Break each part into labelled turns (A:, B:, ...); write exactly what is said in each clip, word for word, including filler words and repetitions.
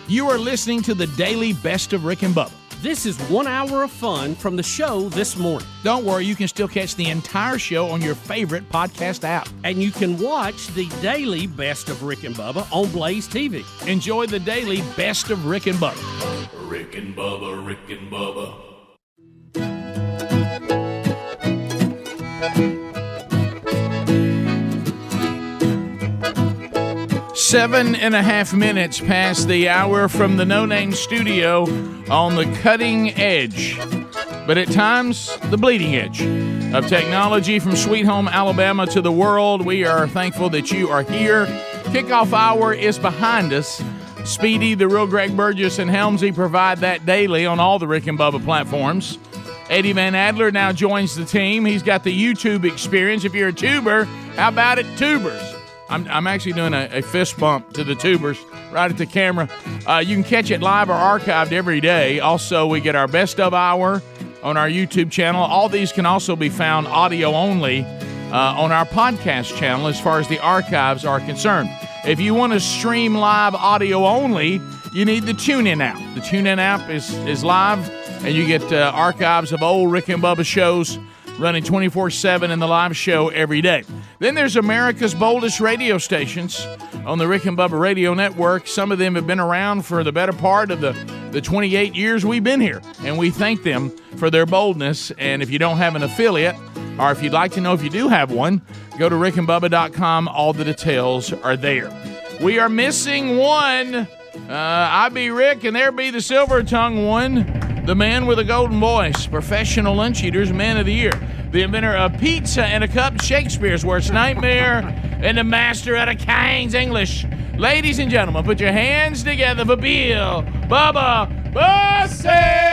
A: You are listening to the daily Best of Rick and Bubba.
B: This is one hour of fun from the show this morning.
A: Don't worry, you can still catch the entire show on your favorite podcast app.
B: And you can watch the daily Best of Rick and Bubba on Blaze T V.
A: Enjoy the daily Best of Rick and Bubba.
C: Rick and Bubba, Rick and Bubba.
A: Seven and a half minutes past the hour from the No Name Studio on the cutting edge, but at times the bleeding edge of technology from Sweet Home, Alabama to the world. We are thankful that you are here. Kickoff hour is behind us. Speedy, the real Greg Burgess, and Helmsy provide that daily on all the Rick and Bubba platforms. Eddie Van Adler now joins the team. He's got the YouTube experience. If you're a tuber, how about it, tubers? I'm, I'm actually doing a, a fist bump to the tubers right at the camera. Uh, you can catch it live or archived every day. Also, we get our best of hour on our YouTube channel. All these can also be found audio only uh, on our podcast channel as far as the archives are concerned. If you want to stream live audio only, you need the TuneIn app. The TuneIn app is, is live, and you get uh, archives of old Rick and Bubba shows running twenty-four seven in the live show every day. Then there's America's boldest radio stations on the Rick and Bubba Radio Network. Some of them have been around for the better part of the, the twenty-eight years we've been here, and we thank them for their boldness. And if you don't have an affiliate, or if you'd like to know if you do have one, go to rick and bubba dot com. All the details are there. We are missing one. Uh, I be Rick, and there be the silver-tongued one, the man with a golden voice, professional lunch eaters, man of the year, the inventor of pizza and a cup, Shakespeare's worst nightmare, and the master out of King's English. Ladies and gentlemen, put your hands together for Bill Bubba Bussey!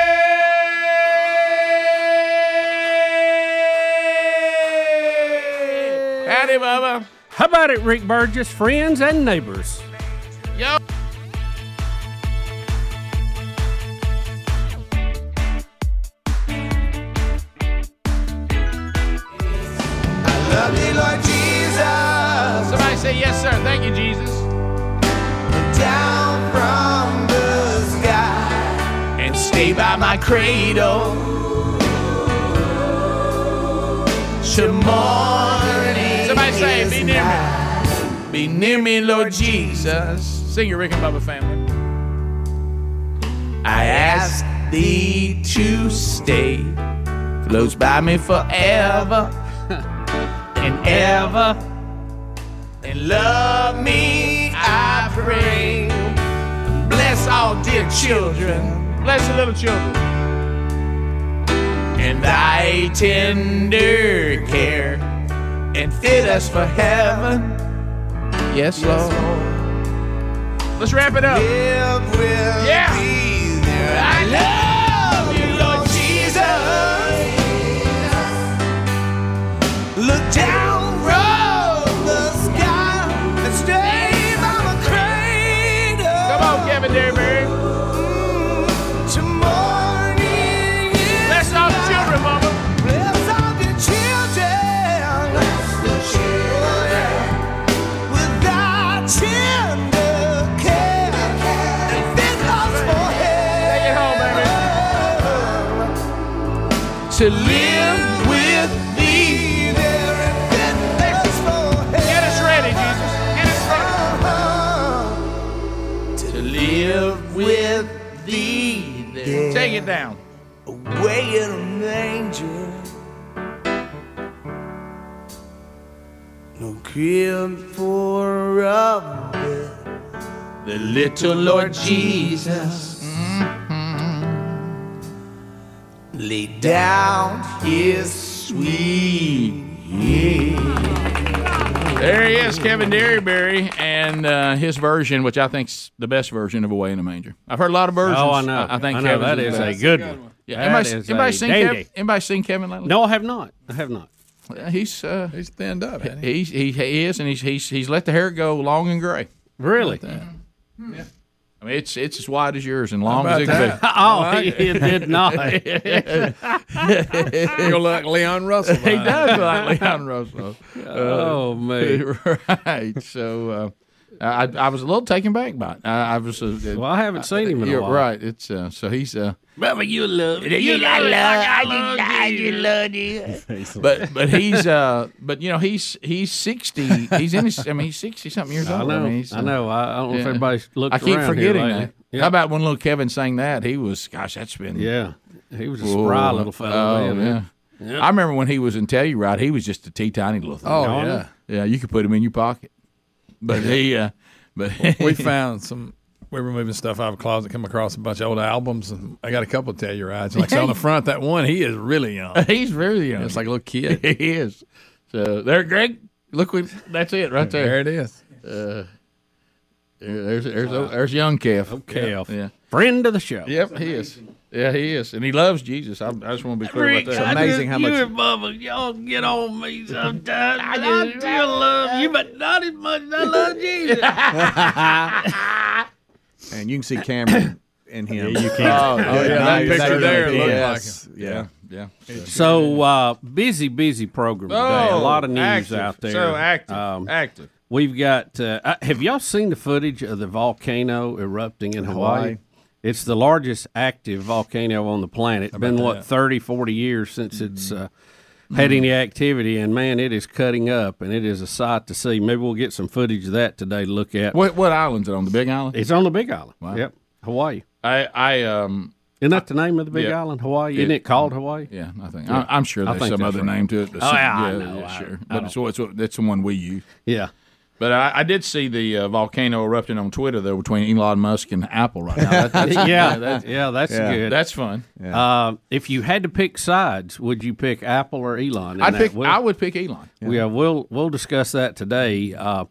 A: Howdy, Bubba.
B: How about it, Rick Burgess, friends and neighbors?
A: Yo.
D: Love me, Lord Jesus.
A: Somebody say yes, sir. Thank you, Jesus.
D: Down from the sky
A: And stay by my cradle till morning. Somebody say, be near me. Be near me, Lord Jesus. Sing your Rick and Bubba family. I ask thee to stay close by me forever and ever, and love me, I pray. Bless all dear children, bless the little children, and thy tender care, and fit us for heaven. Yes, Lord. Let's wrap it up.
D: Live with
A: Yeah.
D: me there.
A: I love you, Lord Jesus.
D: Look down from the sky and stay by my cradle.
A: Come on, Kevin Derryberry.
D: To morning is
A: Bless all the children, Mama.
D: bless all the children. Bless the children. With thy tender care and fit us for
A: Take it home, baby. To live with thee.
D: there and fit us for
A: Get us ready, Jesus. Get us ready. To live with thee. There. Take it down.
D: away in a manger. No crib for a bed.
A: The little Lord Jesus.
D: Lay down his sweet head.
A: There he is, Kevin Derryberry, and uh, his version, which I think's the best version of Away in a Manger. I've heard a lot of versions.
B: Oh, I know.
A: I, I think
B: I know,
A: Kevin's
B: that
A: the
B: is a
A: best.
B: good one.
A: Yeah,
B: That
A: anybody,
B: is
A: anybody
B: a
A: seen
B: dandy.
A: Kevin? Anybody seen Kevin lately?
B: No, I have not. I have not.
A: Uh, he's uh,
E: He's thinned up, hasn't he?
A: he's he, he is, and he's he's he's let the hair go long and gray.
B: Really?
A: Yeah. I mean, it's it's as wide as yours and long
E: How
A: as it
E: about
A: can
B: Oh, he did not.
E: You're like Leon Russell.
A: be. He does look like Leon Russell.
B: Oh, man.
A: Right. So, uh, I, I was a little taken back by it. I, I was. Uh,
B: Well, I haven't seen him in a
A: you're
B: while.
A: right. It's uh, so he's. Uh,
B: Bubba, you love it.
D: You love, I just died, you love you.
A: but but he's uh but you know he's he's sixty. He's in his. I mean he's sixty something years
B: I
A: old.
B: know.
A: I, mean, he's,
B: I know. I, I don't know if
A: yeah.
B: everybody's looked
A: I keep
B: around
A: forgetting
B: here lately.
A: that.
B: Yeah.
A: How about when little Kevin sang that? He was gosh, that's been
B: Yeah, he was a spry
A: Whoa.
B: little fellow.
A: Oh
B: man.
A: yeah. I remember when he was in Telluride, he was just a teeny tiny little thing.
E: Oh, yeah.
A: yeah. You could put him in your pocket, but he. Uh, but
E: We found some. We were moving stuff out of a closet, come across a bunch of old albums, and I got a couple of Tellurides. Like so on the front, that one, he is really young.
A: he's very young.
E: It's like a little kid.
A: he is. So there, Greg. Look, we, that's it right there.
E: There it is.
A: Uh, there's there's there's young Kev.
B: Kev.
A: Yeah.
B: Friend of the show.
A: Yep, he is. Yeah, he is, and he loves Jesus. I, I just want to be clear
B: Rick,
A: about
E: It's
A: that.
E: amazing how much.
B: You and Bubba, y'all get on me sometimes. I, I still love you, but not as much as I love Jesus.
F: And you can see Cameron in him.
B: you can.
A: Oh,
E: Oh, yeah, that picture there looked
F: yes.
E: like
F: Yeah.
A: yeah.
B: So uh, busy, busy program today. a lot of news
A: Oh, active.
B: out there.
A: So active,
B: Um,
A: active.
B: We've got. Uh, uh, have y'all seen the footage of the volcano erupting in Hawaii?
F: Hawaii.
B: It's the largest active volcano on the planet. It's been what
E: that?
B: thirty, forty years since it's uh, had any activity, and man, it is cutting up, and it is a sight to see. Maybe we'll get some footage of that today to look at.
A: What what island's it on? The Big Island?
B: It's on the Big Island.
A: Wow.
B: Yep, Hawaii.
A: I I um
B: Isn't that the name of the Big
A: Yeah.
B: Island, Hawaii? Isn't
A: It-
B: it called Hawaii?
A: yeah I think I, I'm sure
B: I
A: there's
B: think
A: some
B: that's
A: other
B: right.
A: name to it. But
B: Oh,
A: some-
B: yeah, I
A: yeah,
B: know.
A: yeah,
B: I-
A: sure.
B: I
A: But it's, it's that's the one we use.
B: Yeah.
A: But I, I did see the uh, volcano erupting on Twitter though between Elon Musk and Apple right now. That, that's,
B: yeah,
A: that-
B: yeah, that's
F: Yeah.
B: good.
A: that's fun.
B: Uh, if you had to pick sides, would you pick Apple or Elon? in
A: I'd
B: that?
A: pick.
B: We'll,
A: I would pick Elon.
B: yeah, we'll we'll discuss that today. Uh,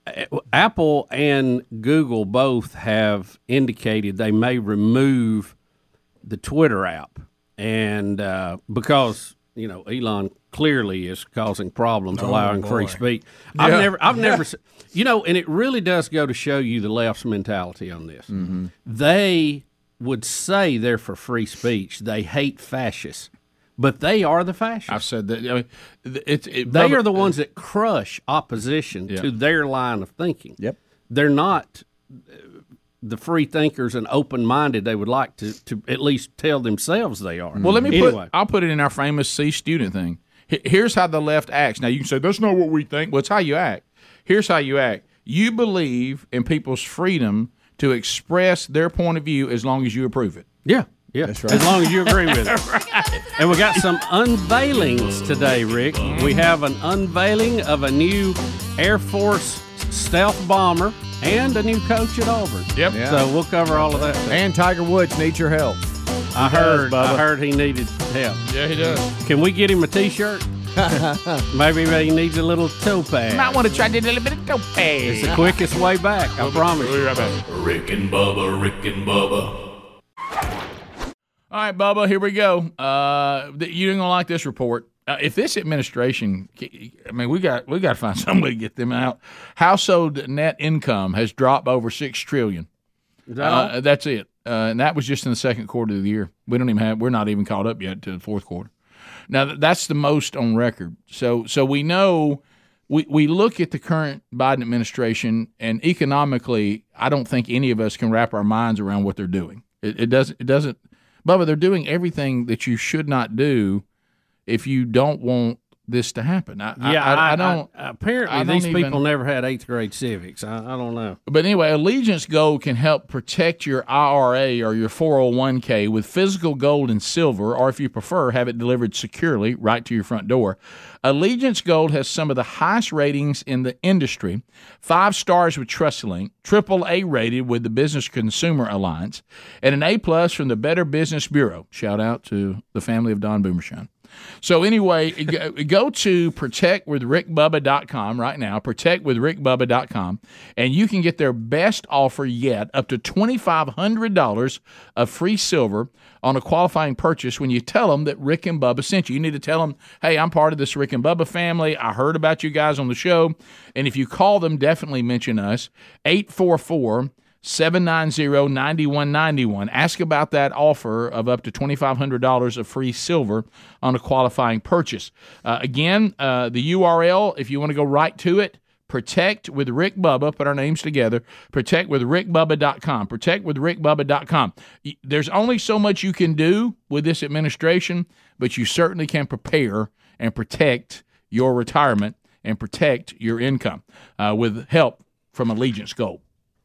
B: Apple and Google both have indicated they may remove the Twitter app, and uh, because you know Elon clearly is causing problems, allowing free
E: boy.
B: speech. I've
A: Yeah.
B: never, I've never, se- you know, and it really does go to show you the left's mentality on this. They would say they're for free speech. They hate fascists, but they are the fascists.
A: I've said that. I mean, it's it,
B: They
A: Bubba-
B: are the ones that crush opposition
A: Yeah.
B: to their line of thinking.
F: Yep.
B: They're not uh, the free thinkers and open minded they would like to, to at least tell themselves they are.
A: Well, let me
B: anyway.
A: put. I'll put it in our famous C student thing. H- Here's how the left acts. Now you can say that's not what we think. Well, it's how you act. Here's how you act. You believe in people's freedom to express their point of view as long as you approve it.
B: Yeah, yeah. As long as you agree with it. And we got some unveilings today, Rick. We have an unveiling of a new Air Force stealth bomber and a new coach at Auburn.
A: Yep.
F: Yeah.
B: So we'll cover all of that.
F: And Tiger Woods needs your help.
B: I heard.
F: Bubba.
B: I heard he needed help.
A: Yeah, he does.
B: Can we get him a T-shirt? Maybe he needs a little toe pad.
A: Might want to try to do a little bit of dope.
B: It's the quickest way back. I promise
A: We'll be
B: you.
A: right back.
C: Rick and Bubba, Rick and Bubba.
A: All right, Bubba, here we go. Uh, th- you ain't gonna like this report. Uh, if this administration, I mean, we got we got to find some way to get them out. Household net income has dropped over six trillion.
B: Is that all?
A: Uh, that's it, uh, and that was just in the second quarter of the year. We don't even have. We're not even caught up yet to the fourth quarter. Now th- that's the most on record. So so we know. We, we look at the current Biden administration, and economically, I don't think any of us can wrap our minds around what they're doing. It, it doesn't. It doesn't. Bubba, they're doing everything that you should not do if you don't want this to happen. I,
B: Yeah,
A: I, I, I don't.
B: I- apparently,
A: I don't
B: these
A: even-
B: people never had eighth grade civics. I, I don't know.
A: But anyway, Allegiance Gold can help protect your I R A or your four oh one k with physical gold and silver, or if you prefer, have it delivered securely right to your front door. Allegiance Gold has some of the highest ratings in the industry, five stars with TrustLink, triple A rated with the Business Consumer Alliance, and an A plus from the Better Business Bureau. Shout out to the family of Don Boomershine. So anyway, go- go to protect with rick bubba dot com right now, protect with rick bubba dot com, and you can get their best offer yet, up to twenty-five hundred dollars of free silver on a qualifying purchase when you tell them that Rick and Bubba sent you. You need to tell them, hey, I'm part of this Rick and Bubba family. I heard about you guys on the show. And if you call them, definitely mention us, eight four four, seven nine zero, nine one nine one. Ask about that offer of up to twenty-five hundred dollars of free silver on a qualifying purchase. Uh, again, uh, the U R L, if you want to go right to it, Protect with Rick Bubba. Put our names together. protect with rick bubba dot com. protect with rick bubba dot com. There's only so much you can do with this administration, but you certainly can prepare and protect your retirement and protect your income uh, with help from Allegiance Gold.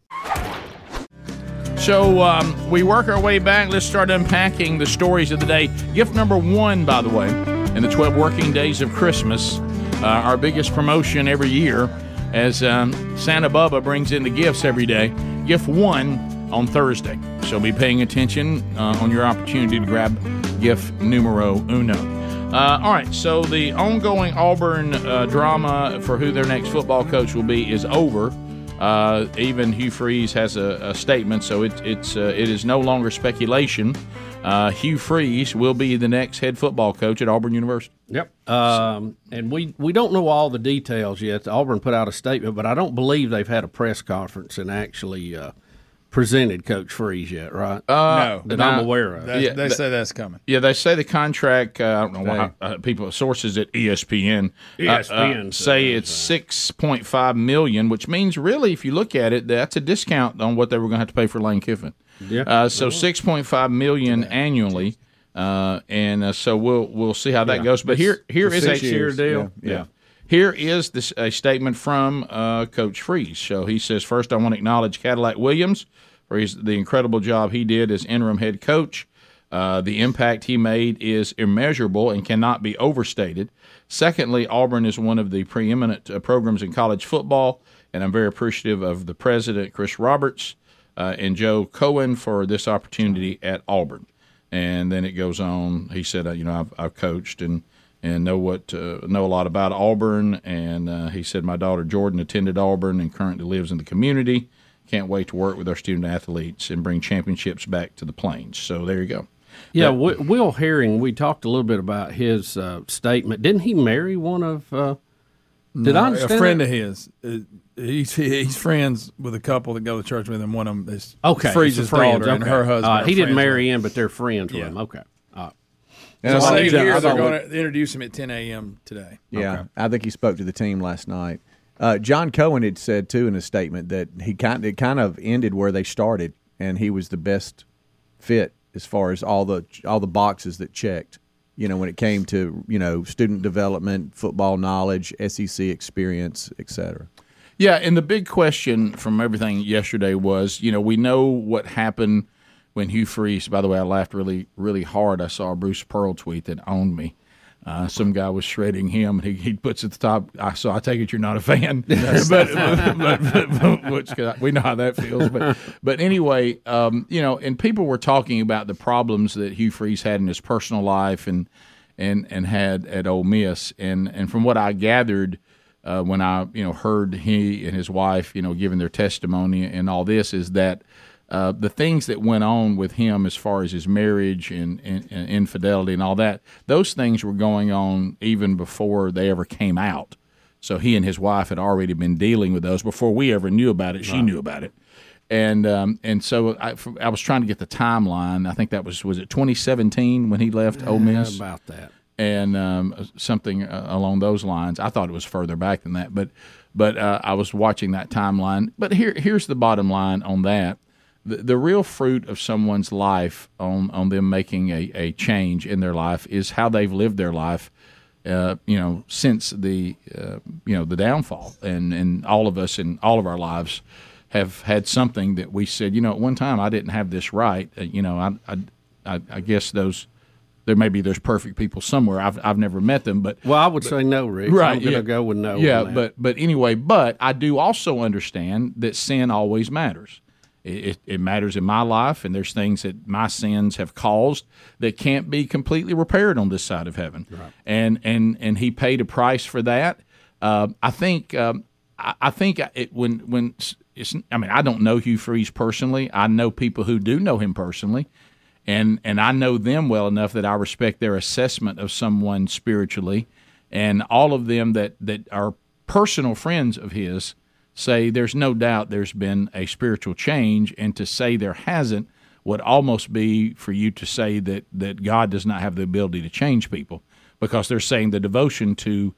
A: So um, we work our way back. Let's start unpacking the stories of the day. Gift number one, by the way, in the twelve working days of Christmas, uh, our biggest promotion every year, as um, Santa Bubba brings in the gifts every day. Gift one on Thursday. So be paying attention uh, on your opportunity to grab gift numero uno. Uh, all right, so the ongoing Auburn uh, drama for who their next football coach will be is over. Uh, even Hugh Freeze has a, a statement, so it, it's uh, it is no longer speculation. Uh, Hugh Freeze will be the next head football coach at Auburn University.
B: Yep. Um, and we, we don't know all the details yet. Auburn put out a statement, but I don't believe they've had a press conference and actually uh, presented Coach Freeze yet, right?
E: Uh, no.
B: That
A: now,
B: I'm aware of.
E: They,
A: Yeah,
E: they
A: but-
E: say that's coming.
A: Yeah, they say the contract. Uh, I don't know why uh, people sources at E S P N.
B: E S P N
A: uh, uh, say it's six point five million, which means really, if you look at it, that's a discount on what they were going to have to pay for Lane Kiffin.
B: Yeah.
A: Uh, so six point five million annually, uh, and uh, so we'll we'll see how that goes. But here here
F: For
A: is
F: six
A: a
F: years.
B: deal.
F: Yeah. yeah.
A: Here is this, a statement from uh, Coach Freeze. So he says, first, I want to acknowledge Cadillac Williams for his, the incredible job he did as interim head coach. Uh, the impact he made is immeasurable and cannot be overstated. Secondly, Auburn is one of the preeminent uh, programs in college football, and I'm very appreciative of the president, Chris Roberts, uh, and Joe Cohen for this opportunity at Auburn. And then it goes on. He said, uh, you know, I've, I've coached and and know what uh, know a lot about Auburn. And uh, he said, my daughter Jordan attended Auburn and currently lives in the community. Can't wait to work with our student athletes and bring championships back to the Plains. So there you go.
B: Yeah,
A: That-
B: Wi- Will Herring, we talked a little bit about his uh, statement. Didn't he marry one of uh, – did I understand
E: a friend
B: that?
E: of his. Uh, he's he's friends with a couple that go to church with him. One of them is
B: Okay,
E: Freeze's
B: so friends,
E: daughter and
B: okay.
E: her husband.
B: Uh,
E: are
B: he didn't
E: friends
B: marry
E: with
B: in, but they're friends with
E: Yeah.
B: him. Okay. All right.
F: And
E: So
F: I
E: I
F: think-
E: here
F: I
E: they're
F: thought-
E: going to introduce him at ten a.m. today.
F: Yeah,
B: Okay.
F: I think he spoke to the team last night. Uh, John Cohen had said too in a statement that he kind it kind of ended where they started, and he was the best fit as far as all the all the boxes that checked. You know, when it came to you know student development, football knowledge, S E C experience, et cetera.
A: Yeah, and the big question from everything yesterday was, you know, we know what happened when Hugh Freeze, by the way, I laughed really, really hard. I saw a Bruce Pearl tweet that owned me. Uh, some guy was shredding him, and he, he puts at the top, I so I take it you're not a fan. but, but, but, but which, we know how that feels. But but anyway, um, you know, and people were talking about the problems that Hugh Freeze had in his personal life and and and had at Ole Miss. And, and from what I gathered uh, when I, you know, heard he and his wife, you know, giving their testimony and all this is that Uh, the things that went on with him as far as his marriage and, and, and infidelity and all that, those things were going on even before they ever came out. So he and his wife had already been dealing with those before we ever knew about it. She knew about it. And um, and so I, I was trying to get the timeline. I think that was, was it twenty seventeen when he left Ole Miss?
B: About that.
A: And um, something uh, along those lines. I thought it was further back than that, but but uh, I was watching that timeline. But here here's the bottom line on that. The, the real fruit of someone's life on, on them making a, a change in their life is how they've lived their life, uh, you know, since the uh, you know the downfall. And, and all of us in all of our lives have had something that we said, you know, at one time I didn't have this right. Uh, you know, I, I I I guess those there may be there's perfect people somewhere. I've I've never met them, but
B: Well, I would say no, Rick.
A: right,
B: I'm going to
A: yeah.
B: go with no.
A: Yeah,
B: on that.
A: but but anyway, but I do also understand that sin always matters. It, it matters in my life, and there's things that my sins have caused that can't be completely repaired on this side of heaven. Right. And and and he paid a price for that. Uh, I think um, I, I think it, when when it's, I mean I don't know Hugh Freeze personally. I know people who do know him personally, and and I know them well enough that I respect their assessment of someone spiritually, and all of them that that are personal friends of his say there's no doubt there's been a spiritual change, and to say there hasn't would almost be for you to say that, that God does not have the ability to change people, because they're saying the devotion to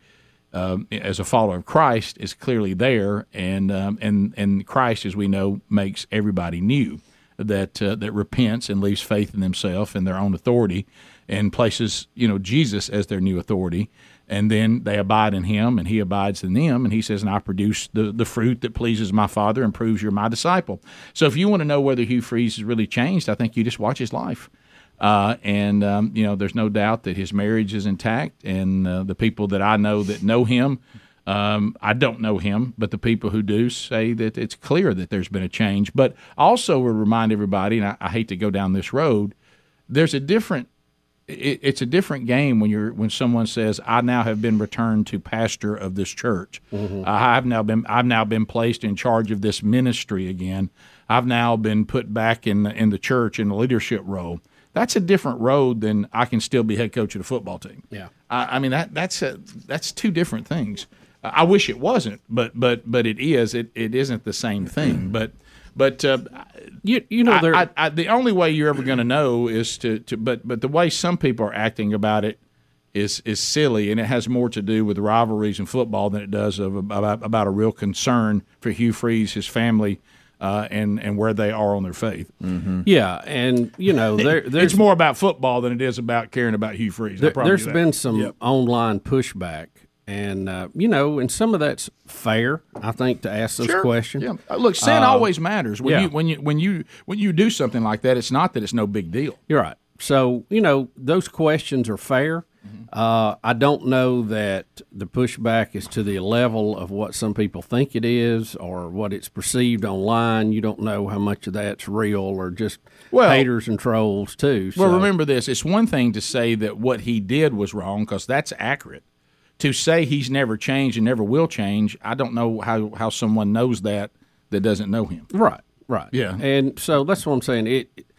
A: um, as a follower of Christ is clearly there, and um, and and Christ, as we know, makes everybody new that uh, that repents and leaves faith in themselves and their own authority, and places you know Jesus as their new authority. And then they abide in him, and he abides in them. And he says, and I produce the, the fruit that pleases my Father and proves you're my disciple. So if you want to know whether Hugh Freeze has really changed, I think you just watch his life. Uh, and, um, you know, there's no doubt that his marriage is intact. And uh, the people that I know that know him, um, I don't know him, but the people who do say that it's clear that there's been a change. But also will remind everybody, and I, I hate to go down this road, there's a different It, it's a different game when you're when someone says, "I now have been returned to pastor of this church. Mm-hmm. I've now been I've now been placed in charge of this ministry again. I've now been put back in the, in the church in a leadership role." That's a different road than I can still be head coach of the football team.
B: Yeah,
A: I, I mean that that's a, that's two different things. I wish it wasn't, but but but it is. It it isn't the same thing, but. But uh,
B: you you know,
A: I, I, I, the only way you're ever going to know is to, to but but the way some people are acting about it is is silly, and it has more to do with rivalries in football than it does of about, about a real concern for Hugh Freeze, his family, uh, and and where they are on their faith.
B: Mm-hmm. Yeah, and you know, there, there's
A: it's more about football than it is about caring about Hugh Freeze.
B: There, there's been some yep. online pushback. And, uh, you know, and some of that's fair, I think, to ask those
A: sure.
B: questions.
A: Yeah. Look, sin uh, always matters. When
B: yeah.
A: you when you when you when you do something like that, it's not that it's no big deal.
B: You're right. So, you know, those questions are fair. Mm-hmm. Uh, I don't know that the pushback is to the level of what some people think it is or what it's perceived online. You don't know how much of that's real or just well, haters and trolls, too. So.
A: Well, remember this. It's one thing to say that what he did was wrong because that's accurate. To say he's never changed and never will change, I don't know how, how someone knows that that doesn't know him.
B: Right, right.
A: Yeah.
B: And so that's what I'm saying. It, it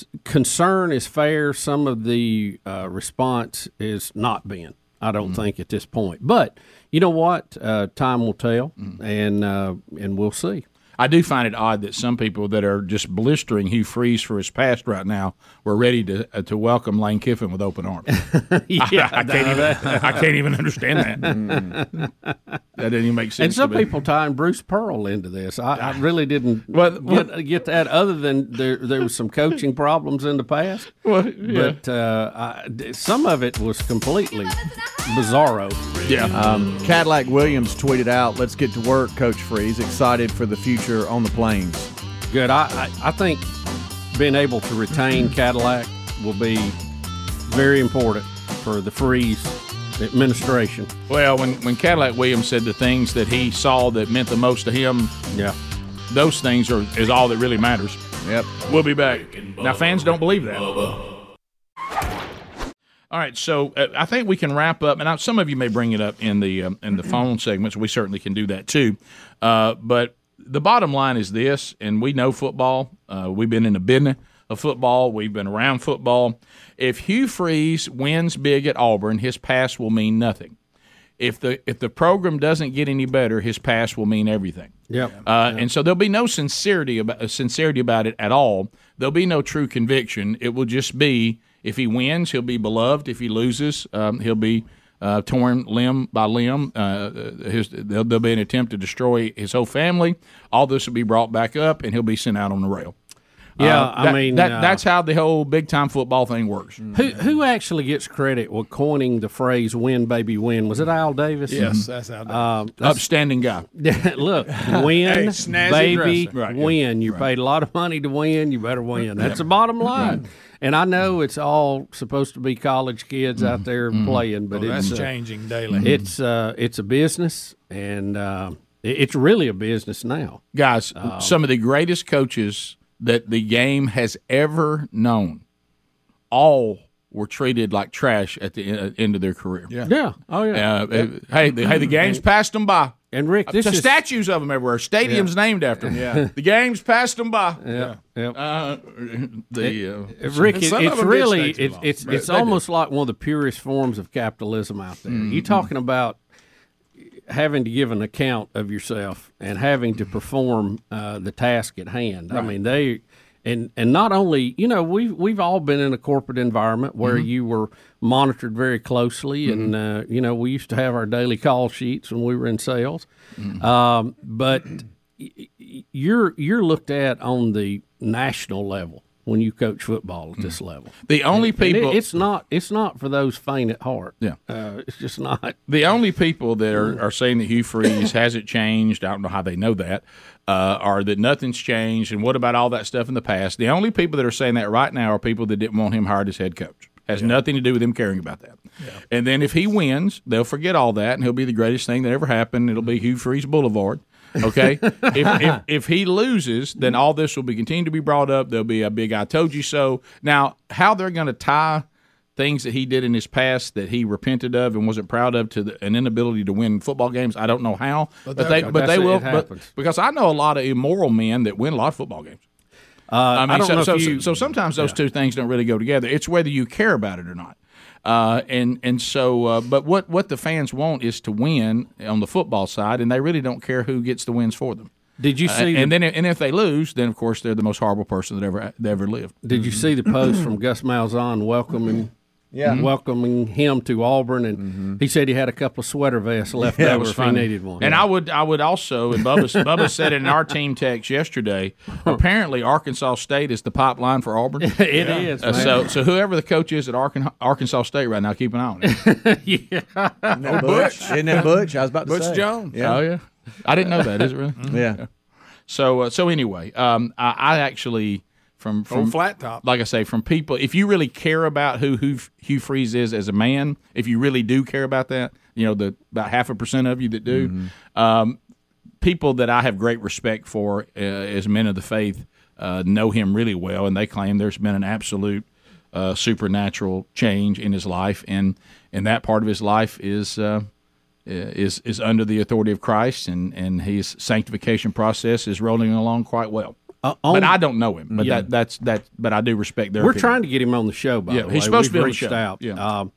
B: concern is fair. Some of the uh, response is not being, I don't mm-hmm. think, at this point. But you know what? Uh, time will tell, mm-hmm. and uh, and we'll see.
A: I do find it odd that some people that are just blistering Hugh Freeze for his past right now were ready to uh, to welcome Lane Kiffin with open arms.
B: yeah,
A: I, I can't even I can't even understand that. Mm. That didn't even make sense.
B: And some
A: to me.
B: people tying Bruce Pearl into this. I, I really didn't well, well, get, get that. Other than there there was some coaching problems in the past.
A: Well, yeah.
B: But uh, I, some of it was completely bizarro.
A: Yeah.
F: Um, Cadillac Williams tweeted out, "Let's get to work, Coach Freeze. Excited for the future on the Plains."
B: Good. I, I, I think being able to retain Cadillac will be very important for the Freeze administration.
A: Well, when, when Cadillac Williams said the things that he saw that meant the most to him,
B: yeah,
A: those things are is all that really matters.
F: Yep.
A: We'll be back. Now, fans don't believe that. All right, so uh, I think we can wrap up, and I, some of you may bring it up in the um, in the phone segments. We certainly can do that too. Uh, but the bottom line is this, and we know football. Uh, we've been in the business of football. We've been around football. If Hugh Freeze wins big at Auburn, his pass will mean nothing. If the if the program doesn't get any better, his pass will mean everything.
B: Yep.
A: Uh,
B: yep.
A: And so there'll be no sincerity about sincerity about it at all. There'll be no true conviction. It will just be. If he wins, he'll be beloved. If he loses, um, he'll be uh, torn limb by limb. Uh, his, there'll, there'll be an attempt to destroy his whole family. All this will be brought back up, and he'll be sent out on the rail.
B: Yeah,
A: uh,
B: I
A: that,
B: mean
A: that,
B: uh,
A: that's how the whole big time football thing works.
B: Who who actually gets credit with coining the phrase "win, baby, win"? Was it Al Davis?
E: Yes, that's Al Davis.
B: Um, that's,
A: Upstanding guy.
B: Look, win,
E: hey,
B: baby,
A: right,
B: win.
A: yeah,
B: You
A: right.
B: paid a lot of money to win. You better win. That's the bottom line. Right. And I know it's all supposed to be college kids mm-hmm. out there mm-hmm. playing, but
E: well,
B: it's
E: that's
B: uh,
E: changing daily.
B: It's uh, it's a business, and uh, it's really a business now.
A: Guys, um, some of the greatest coaches that the game has ever known, all were treated like trash at the end of their career.
B: Yeah, yeah, oh yeah.
A: Uh, yeah. Hey, the, hey, the game's passed them by.
B: And Rick, this
A: uh,
B: is
A: statues of them everywhere. Stadiums
B: yeah.
A: named after them. Yeah, the game's passed them by.
B: Yeah, yeah.
A: Uh, the uh,
B: Rick, it, it's really it's it's,
A: Right,
B: it's almost like one of the purest forms of capitalism out there. Mm-hmm. You're talking about having to give an account of yourself and having to perform uh, the task at hand. Right. I mean, they And and not only, you know, we've we've all been in a corporate environment where
A: Mm-hmm.
B: you were monitored very closely, and uh, you know, we used to have our daily call sheets when we were in sales.
A: Mm-hmm.
B: Um, but y- y- you're you're looked at on the national level when you coach football at this level.
A: The only
B: And it-
A: people
B: it's not it's not for those faint at heart.
A: Yeah.
B: uh, it's just not.
A: The only people that are, are saying that Hugh Freeze hasn't changed, I don't know how they know that, uh, or that nothing's changed, and what about all that stuff in the past? The only people that are saying that right now are people that didn't want him hired as head coach. Has nothing to do with him caring about that. And then if he wins, they'll forget all that, and he'll be the greatest thing that ever happened. It'll be Hugh Freeze Boulevard. Okay, if, if if he loses, then all this will be continue to be brought up. There'll be a big "I told you so." Now, how they're going to tie things that he did in his past that he repented of and wasn't proud of to the, an inability to win football games, I don't know how, but,
E: that-
A: they but
B: that's
A: they
B: it,
A: will.
B: it
A: But,
B: happens.
A: because I know a lot of immoral men that win a lot of football games.
B: Uh,
A: I mean,
B: I don't
A: so,
B: know
A: so,
B: if you,
A: so sometimes those two things don't really go together. It's whether you care about it or not. Uh, and and so, uh, but what, what the fans want is to win on the football side, and they really don't care who gets the wins for them.
B: Did you
A: Uh,
B: see?
A: and
B: the,
A: then and if they lose, then of course they're the most horrible person that ever that ever lived.
B: did you see the post from Gus Malzahn welcoming?
F: Yeah.
B: welcoming him to Auburn, and he said he had a couple of sweater vests left
A: That
B: over
A: was
B: if
A: funny.
B: he needed one.
A: And I would I would also, and Bubba, Bubba said it in our team text yesterday. Apparently, Arkansas State is the pipeline for Auburn.
B: it is.
A: Uh,
B: man.
A: so so whoever the coach is at Arkan- Arkansas State right now, keep an eye on it.
F: Isn't that Butch? Isn't that Butch? I was about to
E: Butch
F: say.
E: Jones.
F: Yeah.
A: Oh yeah, I didn't know that. Is it really?
F: Yeah.
A: So uh, so anyway, um, I, I actually from from
E: Old flat top.
A: like I say, from people, if you really care about who, who Hugh Freeze is as a man, if you really do care about that, you know, the about half a percent of you that do, um, people that I have great respect for uh, as men of the faith uh, know him really well, and they claim there's been an absolute uh, supernatural change in his life, and and that part of his life is. Uh, is is under the authority of Christ, and, and his sanctification process is rolling along quite well.
B: Uh, on-
A: But I don't know him. But
B: Yeah.
A: that that's that. But I do respect their.
B: We're
A: opinion.
B: trying to get him on the show. By
A: Yeah,
B: the way,
A: he's supposed to
B: We've
A: be on the
B: reached
A: show.
B: out.
A: Yeah.
B: Um,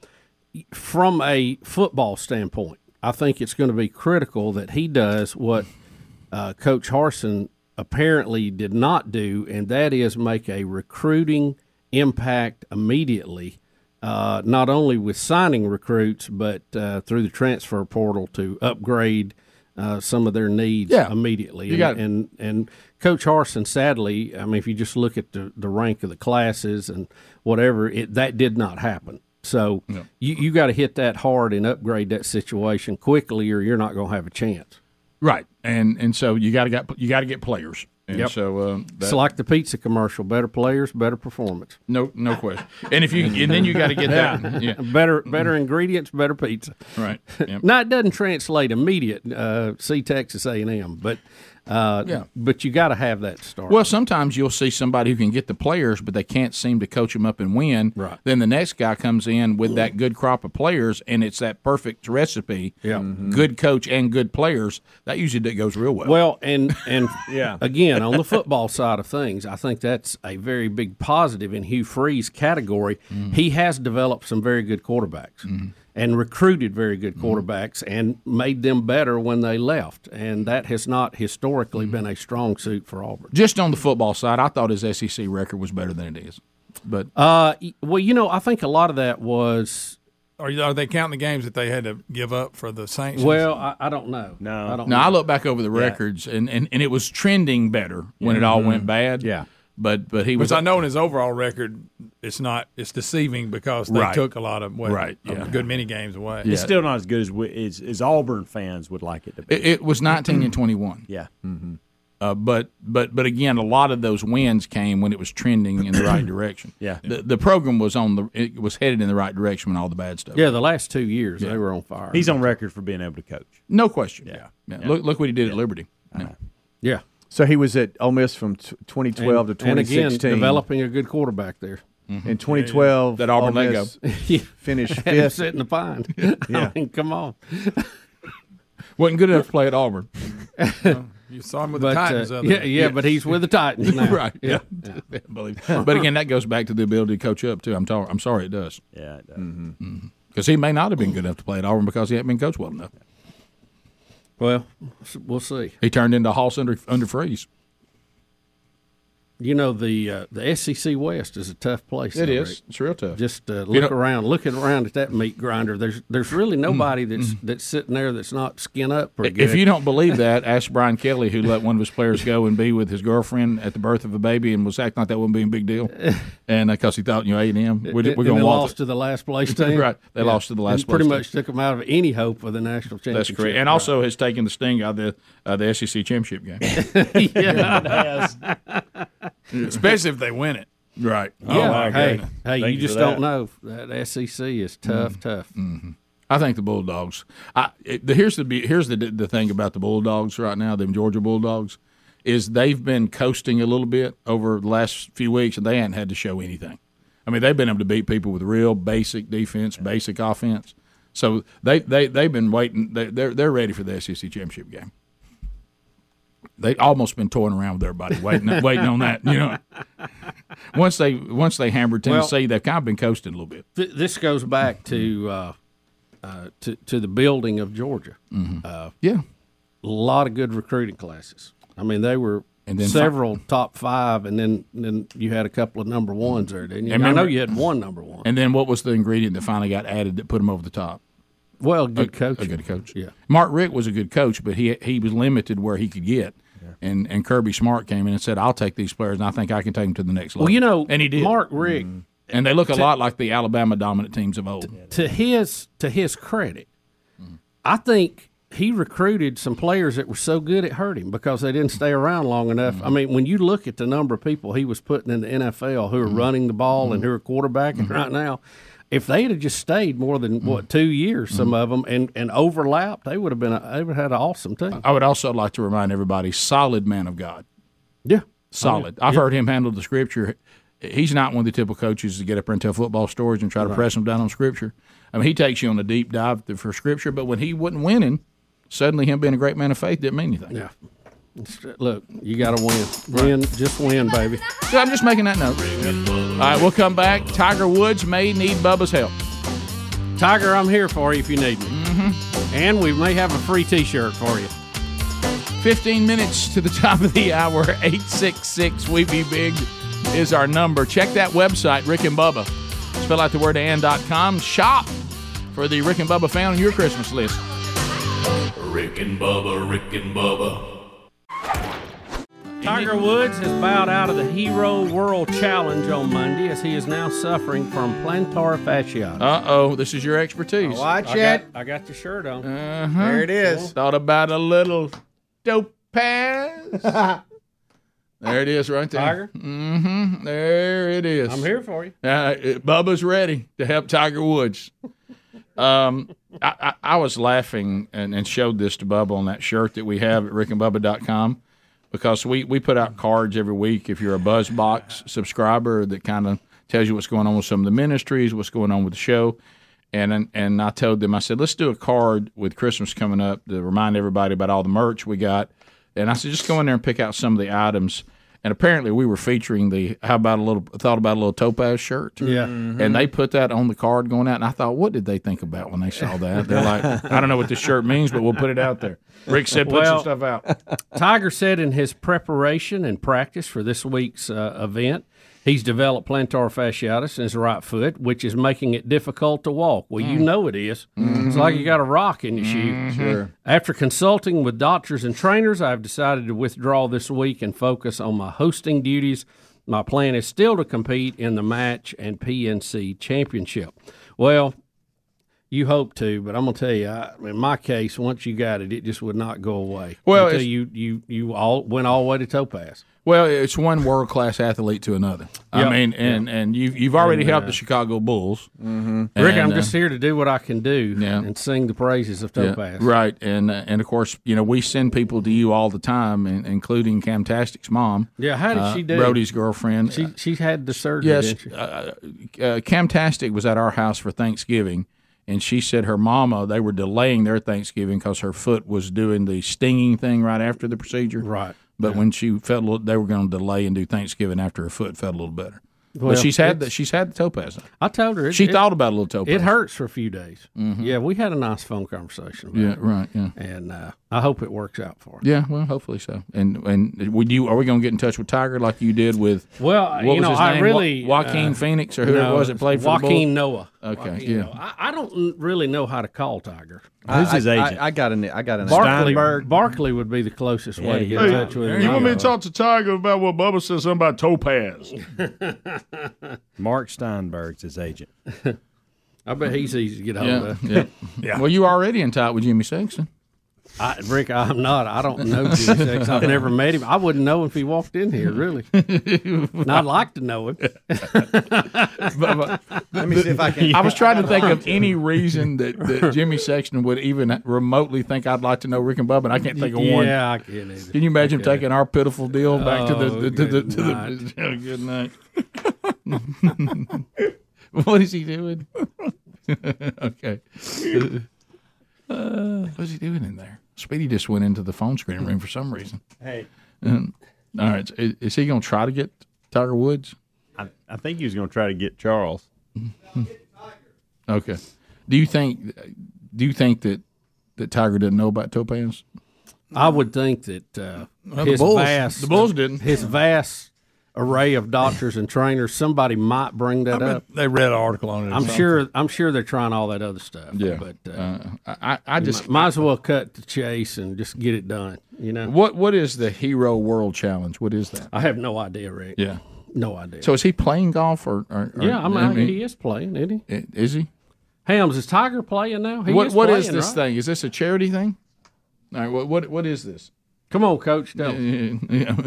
B: from a football standpoint, I think it's going to be critical that he does what uh, Coach Harsin apparently did not do, and that is make a recruiting impact immediately. Uh, not only with signing recruits, but uh, through the transfer portal to upgrade uh, some of their needs
A: Yeah.
B: immediately.
A: You
B: and,
A: got-
B: and and Coach Harsin, sadly, I mean, if you just look at the, the rank of the classes and whatever, it, that did not happen. So you, you got to hit that hard and upgrade that situation quickly, or you're not going to have a chance.
A: right, and and so you got to get you got to get players. And
B: Yep.
A: so uh, that,
B: It's like the pizza commercial: better players, better performance.
A: no no question. And if you and then you got to get that. Yeah.
B: Better better ingredients, better pizza.
A: Right. Yep.
B: Now it doesn't translate immediate. Uh, see Texas A and M, but uh,
A: Yeah.
B: but you got to have that start.
A: Well, sometimes you'll see somebody who can get the players, but they can't seem to coach them up and win.
B: Right.
A: Then the next guy comes in with that good crop of players, and it's that perfect recipe.
B: Yeah.
A: Good coach and good players. That usually goes real well.
B: Well, and and
F: Yeah.
B: again, on the football side of things, I think that's a very big positive in Hugh Freeze category. He has developed some very good quarterbacks and recruited very good quarterbacks and made them better when they left, and that has not historically been a strong suit for Auburn.
A: Just on the football side, I thought his S E C record was better than it is. But
B: Uh, well, you know, I think a lot of that was
E: Are, you, are they counting the games that they had to give up for the Saints?
B: well, I, I don't know.
G: No.
B: I don't.
A: now
B: know.
A: I look back over the records, and, and, and it was trending better when it all went bad.
F: Yeah.
A: But but he was
E: Which I know in his overall record, it's not. It's deceiving because they
A: Right.
E: took a lot of well,
A: Right,
E: a
A: yeah.
E: good many games away.
G: It's still not as good as, we, as as Auburn fans would like it to be.
A: It, it was nineteen and twenty-one.
G: yeah.
A: Uh, but but but again, a lot of those wins came when it was trending in the right direction.
G: Yeah.
A: the, the program was on the it was headed in the right direction when all the bad stuff.
B: Yeah, the last two years they were on fire.
G: He's on record for being able to coach.
A: no question.
G: Yeah.
A: Yeah. Look look what he did at Liberty. Yeah.
B: yeah,
F: So he was at Ole Miss from t- twenty twelve
B: and,
F: to
B: and
F: twenty
B: again
F: sixteen.
B: developing a good quarterback there.
F: In twenty twelve,
A: That Auburn
F: Ole
A: Lego.
F: Miss finished
B: Had him
F: fifth.
B: sit in the pond.
F: Yeah.
B: I mean, come on.
A: Wasn't good enough to play at Auburn.
E: You saw him with
B: But
E: the Titans.
B: uh,
E: the other
B: yeah,
E: day.
B: yeah, but he's with the Titans now.
A: right. Yeah. Believe- but again, that goes back to the ability to coach up too. I'm tar- I'm sorry it does,
G: Yeah. It does.
A: because he may not have been good enough to play at Auburn because he hadn't been coached well enough.
B: Well, we'll see.
A: He turned into a Hoss under under freeze.
B: you know the uh, the S E C West is a tough place.
A: It
B: though,
A: is.
B: Rick.
A: It's real tough.
B: Just uh,
A: You
B: look
A: know-
B: around, looking around at that meat grinder. There's there's really nobody that's that's sitting there that's not skin up pretty good.
A: If you don't believe that, ask Brian Kelly, who let one of his players go and be with his girlfriend at the birth of a baby and was acting like that wouldn't be a big deal, and because he thought, you know, A and M, we're, we're
B: And
A: going
B: they
A: to walk.
B: lost to the last place team.
A: Right, they lost to the last
B: and pretty
A: place
B: much took them out of any hope of the national
A: That's
B: championship.
A: correct, and also has taken the sting out of the uh, the S E C championship game,
B: yeah,
E: Especially if they win it.
A: right?
B: yeah.
G: my
B: hey,
G: goodness.
B: hey,
G: Thank
B: you
G: you
B: just
G: for
B: don't
G: that.
B: know. That S E C is tough, tough.
A: I think the Bulldogs. I, it, the, here's the be- here's the the thing about the Bulldogs right now. Them Georgia Bulldogs is they've been coasting a little bit over the last few weeks, and they hadn't had to show anything. I mean, they've been able to beat people with real basic defense, basic offense. So they they they've been waiting. They, they're they're ready for the S E C championship game. They almost been toying around with everybody, waiting waiting on that. You know, once they once they hammered Tennessee, they've kind of been coasting a little bit.
B: Th- This goes back to uh, uh, to to the building of Georgia. Uh,
A: Yeah,
B: a lot of good recruiting classes. I mean, they were
A: And then
B: several top five, and then then you had a couple of number ones there, didn't you?
A: And
B: I know
A: remember-
B: you had one number one.
A: and then what was the ingredient that finally got added that put them over the top?
B: Well, good coach.
A: A good coach.
B: Yeah.
A: Mark Richt was a good coach, but he he was limited where he could get. And and Kirby Smart came in and said, "I'll take these players, and I think I can take them to the next level."
B: Well, you know,
A: and he did.
B: Mark Richt,
A: and they look a lot like the Alabama dominant teams of old.
B: to his to his credit, I think he recruited some players that were so good it hurt him because they didn't stay around long enough. I mean, when you look at the number of people he was putting in the N F L who are running the ball and who are quarterbacking right now, if they had just stayed more than what two years, some of them, and, and overlapped, they would have been a, they would have had an awesome team.
A: I would also like to remind everybody: solid man of God,
B: Yeah,
A: solid. I've heard him handle the scripture. He's not one of the typical coaches to get up there and tell football stories and try to press them down on scripture. I mean, he takes you on a deep dive for scripture, but when he wasn't winning, suddenly him being a great man of faith didn't mean anything.
B: yeah. Look, you got to win, win, just win, baby.
A: So I'm just making that note. All right, we'll come back. Tiger Woods may need Bubba's help.
B: Tiger, I'm here for you if you need me. Mm-hmm. And we may have a free T-shirt for you.
A: fifteen minutes to the top of the hour. eight six six, we be big is our number. Check that website, Rick and Bubba. Spell out the word and dot com. Shop for the Rick and Bubba found on your Christmas list.
C: Rick and Bubba, Rick and Bubba.
B: Tiger Woods has bowed out of the Hero World Challenge on Monday as he is now suffering from plantar fasciitis.
A: Uh-oh, this is your expertise.
F: Watch
B: I
F: it.
B: got, I got the shirt on.
A: Uh-huh.
F: There it is.
A: Thought about a little dope pass. There it is right there.
B: Tiger,
A: Mm-hmm. There it is.
B: I'm here for you.
A: Uh, Bubba's ready to help Tiger Woods. Um, I, I, I was laughing and, and showed this to Bubba on that shirt that we have at rick and bubba dot com because we, we put out cards every week if you're a BuzzBox subscriber that kind of tells you what's going on with some of the ministries, what's going on with the show. And, and and I told them, I said, let's do a card with Christmas coming up to remind everybody about all the merch we got. And I said, just go in there and pick out some of the items. And apparently we were featuring the how about a little thought about a little Topaz shirt.
B: Yeah.
A: And they put that on the card going out. And I thought, what did they think about when they saw that? They're like, I don't know what this shirt means, but we'll put it out there. Rick said, put
B: Well-
A: some stuff out.
B: Tiger said in his preparation and practice for this week's uh, event, he's developed plantar fasciitis in his right foot, which is making it difficult to walk. Well, you know it is. It's like you got a rock in your shoe.
F: Sure.
B: After consulting with doctors and trainers, I've decided to withdraw this week and focus on my hosting duties. My plan is still to compete in the match and P N C championship. Well, you hope to, but I'm gonna tell you, I, in my case, once you got it, it just would not go away.
A: Well,
B: until
A: it's-
B: you you you all went all the way to Topaz.
A: Well, it's one world class athlete to another. I
B: Yep.
A: mean, and, and you've, you've already
B: And, uh,
A: helped the Chicago Bulls. Mm-hmm.
B: Rick, I'm just here to do what I can do
A: Yeah.
B: and sing the praises of
A: Yeah,
B: Topaz.
A: right, and uh, and of course, you know, we send people to you all the time, in, including Camtastic's mom.
B: Yeah, how did
A: uh,
B: she do?
A: Brody's girlfriend.
B: She she had the surgery.
A: yes,
B: didn't she?
A: uh, uh, Camtastic was at our house for Thanksgiving, and she said her mama, they were delaying their Thanksgiving because her foot was doing the stinging thing right after the procedure.
B: Right.
A: But when she felt a little, they were going to delay and do Thanksgiving after her foot felt a little better.
B: Well,
A: but she's had
B: it's-
A: the, she's had the topaz.
B: I told her. It,
A: She
B: it,
A: thought about a little topaz.
B: It hurts for a few days. Yeah, we had a nice phone conversation. About
A: Yeah,
B: it.
A: right. Yeah,
B: And uh, I hope it works out for her.
A: yeah. Well, hopefully so. And and would you? Are we going to get in touch with Tiger like you did with?
B: Well,
A: What
B: you
A: was
B: know,
A: his
B: I
A: name?
B: really
A: Wa- Joaquin
B: uh,
A: Phoenix or who
B: no,
A: it was that played for
B: Joaquin
A: the Bulls?
B: Noah.
A: Okay,
B: Joaquin
A: yeah.
B: Noah. I, I don't really know how to call Tiger.
G: Who's his
F: I,
G: agent?
F: I, I got an. I got an.
B: Barkley,
G: Steinberg.
B: Barkley would be the closest way to get
G: Hey,
B: in touch with him.
A: You want me to talk to Tiger about what Bubba said something about topaz?
G: Mark Steinberg's his agent.
B: I bet he's easy to get hold
A: Yeah,
B: of.
A: yeah. yeah. Well, you already in touch with Jimmy Sexton.
B: I, Rick, I'm not. I don't know Jimmy Sexton. I've never met him. I wouldn't know if he walked in here, really. And I'd like to know him.
F: Let me see if I can.
A: I was trying to think of any reason that, that Jimmy Sexton would even remotely think I'd like to know Rick and Bubba, and I can't think of one.
B: Yeah, I can't either.
A: Can you imagine
B: Okay.
A: taking our pitiful deal back to the
B: Oh,
A: to the, to
B: good
A: the,
B: night.
A: good night? What is he doing? Okay. Uh, what's he doing in there? Speedy just went into the phone screening room for some reason.
G: Hey,
A: Um, all right, is, is he going to try to get Tiger Woods?
G: I, I think he was going to try to get Charles.
A: Okay. Do you think? Do you think that that Tiger didn't know about topaz?
B: I would think that uh,
E: the
B: his
E: Bulls-
B: vast,
A: the Bulls didn't.
B: His vast array of doctors and trainers, somebody might bring that up.
E: They read an article on it. or
B: I'm
E: something.
B: sure. I'm sure they're trying all that other stuff.
A: Yeah.
B: but uh,
A: Uh, I, I just
B: might as well cut the chase and just get it done. You know.
A: what what is the Hero World Challenge? What is that?
B: I have no idea, Rick.
A: Yeah.
B: No idea.
A: So is he playing golf or? or, or
B: yeah, I mean,
A: I mean,
B: he is playing, isn't he?
A: is he?
B: Hams, is Tiger playing now? He
A: What
B: is
A: what
B: playing,
A: is this
B: right?
A: thing? Is this a charity thing? All right. What what what is this?
B: Come on, Coach. Tell me.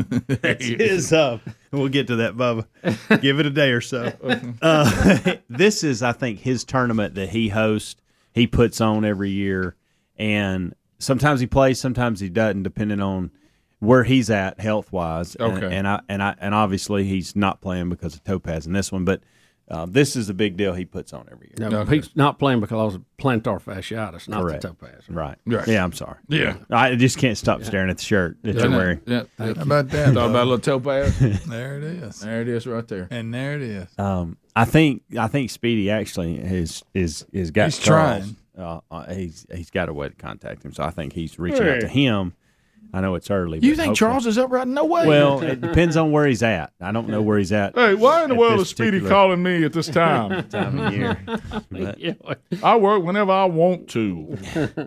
G: His, uh, we'll get to that, Bubba. Give it a day or so. Uh, this is, I think, his tournament that he hosts. He puts on every year, and sometimes he plays, sometimes he doesn't, depending on where he's at health wise. And,
A: Okay.
G: and I and I and obviously he's not playing because of topaz in this one, but uh, this is a big deal he puts on every year.
B: No, he's not playing because of plantar fasciitis, not
G: Correct.
B: the topaz.
G: Right.
A: Right.
G: Yeah, I'm sorry.
A: Yeah.
G: I just can't stop staring at the shirt that you're wearing.
A: Yeah.
E: How about that?
A: Talk about a little topaz.
E: There it is.
A: There it is, right there.
E: And there it is.
G: Um, I think I think Speedy actually is is is got
E: He's
G: Charles. Uh, uh, he's he's got a way to contact him, so I think he's reaching out to him. I know it's early.
A: You
G: but
A: think
G: hopefully-
A: Charles is up right? No way.
G: Well, it depends on where he's at. I don't know where he's at.
A: hey, why in the
G: at
A: world
G: this
A: is Speedy
G: particular
A: calling me at this time?
G: time of year? But,
B: Yeah.
A: I work whenever I want to.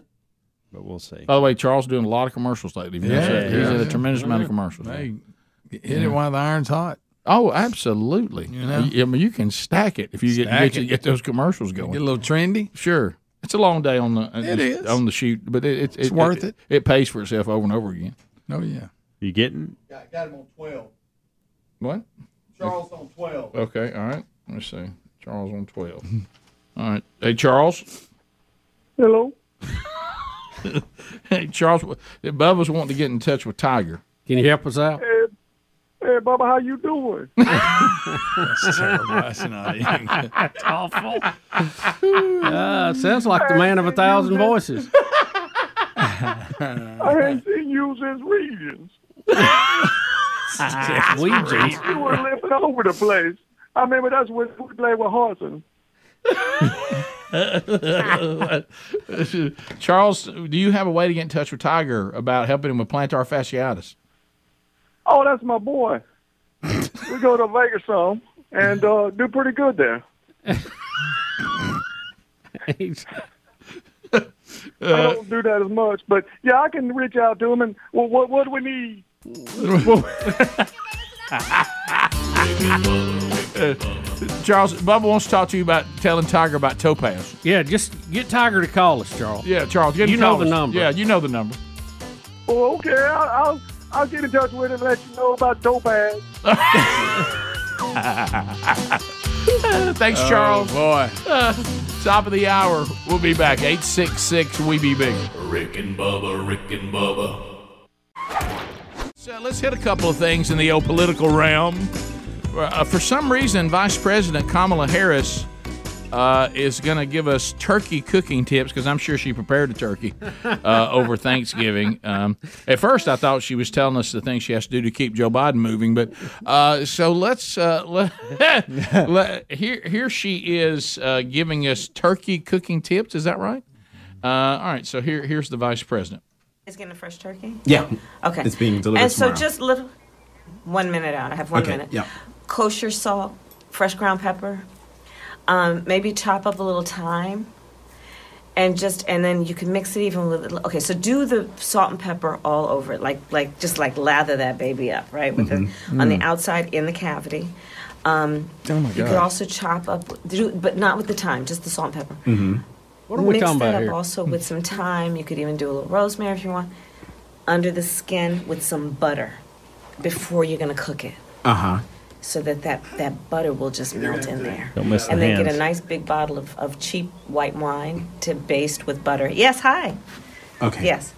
G: but we'll see.
A: By the way, Charles is doing a lot of commercials lately. Have you noticed
E: Yeah,
A: that? He's
E: yeah,
A: in a
E: yeah.
A: tremendous amount of commercials.
E: Hey, hit it while the iron's hot.
A: Oh, absolutely.
E: You know?
A: I mean, you can stack it if you get,
E: Stack
A: get,
E: it.
A: get those commercials going.
E: Get a little trendy.
A: Sure, it's a long day on the
E: It is.
A: on the shoot, but it, it,
E: It's worth it.
A: It pays for itself over and over again.
E: Oh yeah.
G: You getting?
F: Got, got him on twelve.
A: What?
F: Charles on twelve.
A: Okay, all right. Let's see. Charles on twelve. All right. Hey, Charles.
H: Hello.
A: Hey, Charles. Bubba's wanting to get in touch with Tiger.
B: Can you help us out?
H: Hey, hey, Bubba, how you doing?
E: That's terrible. That's not even.
B: That's awful. Uh, sounds like the man of a thousand voices.
H: I ain't seen you since Regions.
B: We just
H: You were living over the place. I remember that's when we played with Harson.
A: Charles, do you have a way to get in touch with Tiger about helping him with plantar fasciitis?
H: Oh, that's my boy. We go to Vegas some and uh, do pretty good there. I don't do that as much, but yeah, I can reach out to him. And well, what what do we need?
A: Charles, Bubba wants to talk to you about telling Tiger about topaz.
B: yeah, just get Tiger to call us, Charles.
A: Yeah, Charles, get him
B: You
A: to
B: know
A: call
B: the
A: us.
B: number.
A: Yeah, you know the number.
H: Oh, okay, I'll, I'll I'll get in touch with him and let you know about Topaz.
A: Thanks, Charles.
E: Boy.
A: Top of the hour. We'll be back. eight six six, we be big.
C: Rick and Bubba, Rick and Bubba.
A: So let's hit a couple of things in the old political realm. Uh, for some reason, Vice President Kamala Harris uh, is going to give us turkey cooking tips because I'm sure she prepared a turkey uh, over Thanksgiving. Um, at first, I thought she was telling us the things she has to do to keep Joe Biden moving, but uh, so let's uh, let, let, here. Here she is uh, giving us turkey cooking tips. Is that right? Uh, all right. So here, here's the vice president.
I: Is getting a fresh turkey?
J: Yeah.
I: Okay.
J: It's being delivered
I: And so
J: tomorrow.
I: just little, one minute out. I have one
J: Okay,
I: minute.
J: yeah.
I: Kosher salt, fresh ground pepper. Um, maybe chop up a little thyme, and just and then you can mix it even with. Okay, so do the salt and pepper all over it, like like just like lather that baby up, right? With
F: Mm-hmm.
I: the, on the
F: Mm.
I: outside in the cavity. Um,
F: Oh, my
I: You could
F: God.
I: also chop up, do, but not with the thyme, just the salt and pepper.
B: Mm-hmm. What are we
I: Mix
B: talking
I: that
B: about
I: up
B: here?
I: also with some thyme. You could even do a little rosemary if you want. Under the skin with some butter before you're going to cook it,
J: Uh huh.
I: so that, that that butter will just melt in there.
G: Don't miss the
I: And then get
G: hands.
I: a nice big bottle of, of cheap white wine to baste with butter. Yes, hi.
J: Okay.
I: Yes.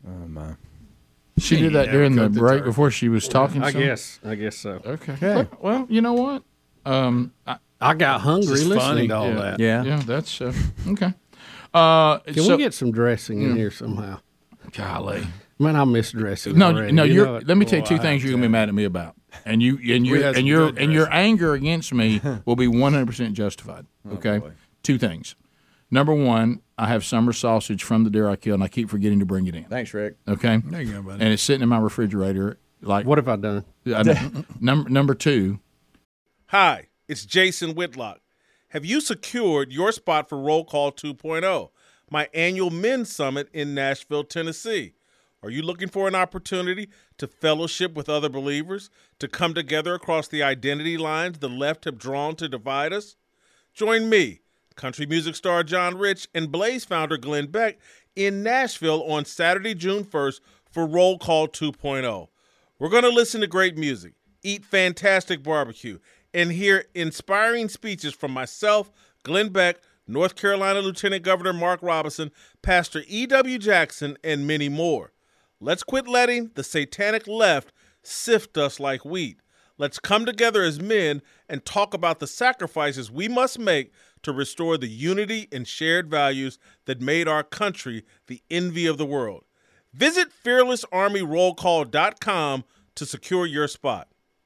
A: She did that
E: Yeah,
A: during
E: we
A: the
E: cooked the
A: break
E: turkey.
A: before she was talking.
B: I
A: some?
B: guess. I guess so.
A: Okay. Well, well, you know what? Um, I,
B: I got hungry
E: It's just
B: listening
E: funny.
B: to all
A: yeah,
B: that.
F: Yeah.
A: yeah, that's uh, okay. Uh,
B: Can
A: so,
B: we get some dressing in here somehow?
A: golly?
B: Man, I miss dressing.
A: No,
B: already.
A: no.
B: You
A: You're.
B: know it.
A: let me tell you
E: Oh,
A: two
E: I
A: things
E: have
A: you're gonna be mad at me about, and you and
E: We
A: your
E: had
A: and
E: some
A: your
E: good
A: and your
E: dressing.
A: anger against me will be one hundred percent justified. Okay, two things. Number one, I have summer sausage from the deer I killed, and I keep forgetting to bring it in.
F: Thanks, Rick.
A: Okay,
E: There you go, buddy.
A: and it's sitting in my refrigerator. Like
B: What have I done?
A: I know. number number two.
K: Hi, it's Jason Whitlock. Have you secured your spot for Roll Call two point oh, my annual men's summit in Nashville, Tennessee? Are you looking for an opportunity to fellowship with other believers, to come together across the identity lines the left have drawn to divide us? Join me, country music star John Rich, and Blaze founder Glenn Beck in Nashville on Saturday, June first for Roll Call two point oh. We're going to listen to great music, eat fantastic barbecue, and hear inspiring speeches from myself, Glenn Beck, North Carolina Lieutenant Governor Mark Robinson, Pastor E W. Jackson, and many more. Let's quit letting the satanic left sift us like wheat. Let's come together as men and talk about the sacrifices we must make to restore the unity and shared values that made our country the envy of the world. Visit fearless army roll call dot com to secure your spot.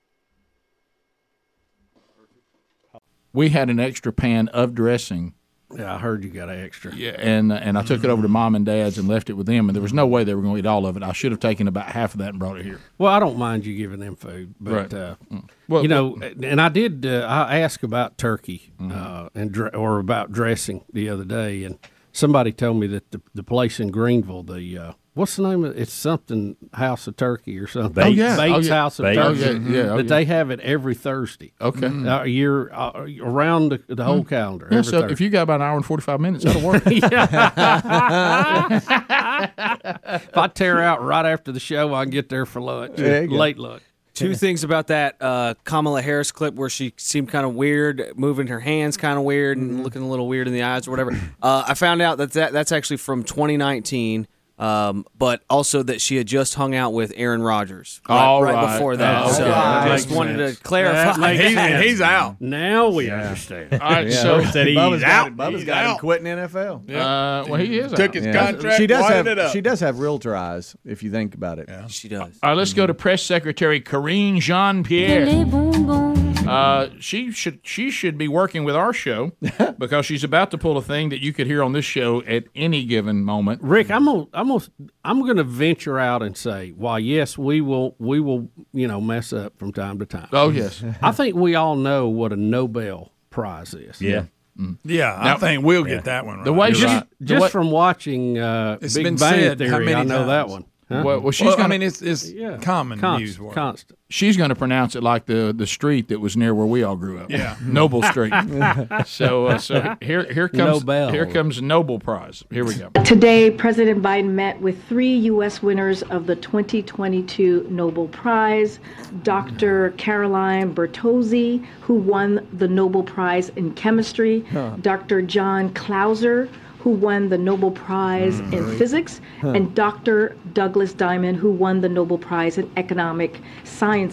A: We had an extra pan of dressing.
B: Yeah, I heard you got an extra.
A: Yeah, and and I took it over to mom and dad's and left it with them, and there was no way they were going to eat all of it. I should have taken about half of that and brought it here.
B: Well, I don't mind you giving them food, but
A: Right.
B: uh,
A: Well,
B: you know, and I did. Uh, I asked about turkey
A: Mm-hmm.
B: uh, and dr- or about dressing the other day, and somebody told me that the, the place in Greenville, the uh, what's the name of it? It's something House of Turkey or something.
A: Oh, yeah.
B: Bates
A: Oh, yeah.
B: House of
G: Bates.
B: Turkey.
A: Oh, yeah, yeah, oh,
B: that
A: yeah.
B: they have it every Thursday.
A: Okay.
B: Uh, a year uh, around the, the whole calendar.
A: Yeah,
B: every
A: so
B: Thursday.
A: if you got about an hour and forty-five minutes, that'll work.
B: If I tear out right after the show, I can get there for lunch.
F: There you go.
B: Late lunch.
J: Two things about that uh, Kamala Harris clip where she seemed kind of weird, moving her hands kind of weird and looking a little weird in the eyes or whatever. Uh, I found out that, that that's actually from twenty nineteen, um, but also that she had just hung out with Aaron Rodgers right,
A: All
J: right
A: right.
J: before that.
A: Oh,
J: so
A: okay.
J: I
A: That
J: just
A: makes
J: wanted
B: sense.
J: to clarify.
B: That makes
E: He's,
B: sense.
E: and he's out.
B: Now we understand.
A: All right, so
G: Said he's
F: Bubba's
G: out.
F: got, Bubba's
E: He's
F: got him
E: out.
F: quitting N F L.
A: uh, well, he is
E: Took
A: out.
E: his
F: Yeah.
E: contract,
F: She does
E: wired
F: have
E: it up.
F: she does have realtor eyes if you think about it.
J: She does.
A: All right, let's go to Press Secretary Karine Jean-Pierre. Uh, she should she should be working with our show because she's about to pull a thing that you could hear on this show at any given moment.
B: Rick, I'm gonna, I'm gonna, I'm gonna venture out and say, while yes, we will, we will, you know, mess up from time to time.
A: Oh yes,
B: I think we all know what a Nobel Prize is.
G: Yeah.
E: Yeah,
A: Now-
E: I think we'll get that one right.
A: the way
B: Just,
A: she the
B: just
A: way-
B: from watching uh,
E: It's
B: Big
E: been
B: Bang
E: said how
B: Theory,
E: many
B: I know that
E: times.
B: one. Huh?
A: well, well, she's
E: Well,
A: gonna
E: I mean, it's it's
B: yeah,
E: common
B: Const-
E: news word.
B: constant.
A: she's going to pronounce it like the the street that was near where we all grew up.
E: Yeah.
A: Noble Street. so uh, so here here comes
B: Nobel.
A: here comes Nobel Prize. Here we go.
L: Today, President Biden met with three U S winners of the twenty twenty-two Nobel Prize. Doctor Caroline Bertozzi, who won the Nobel Prize in Chemistry. Doctor John Clauser, who won the Nobel Prize in Physics. And Doctor Douglas Diamond, who won the Nobel Prize in Economic Sciences.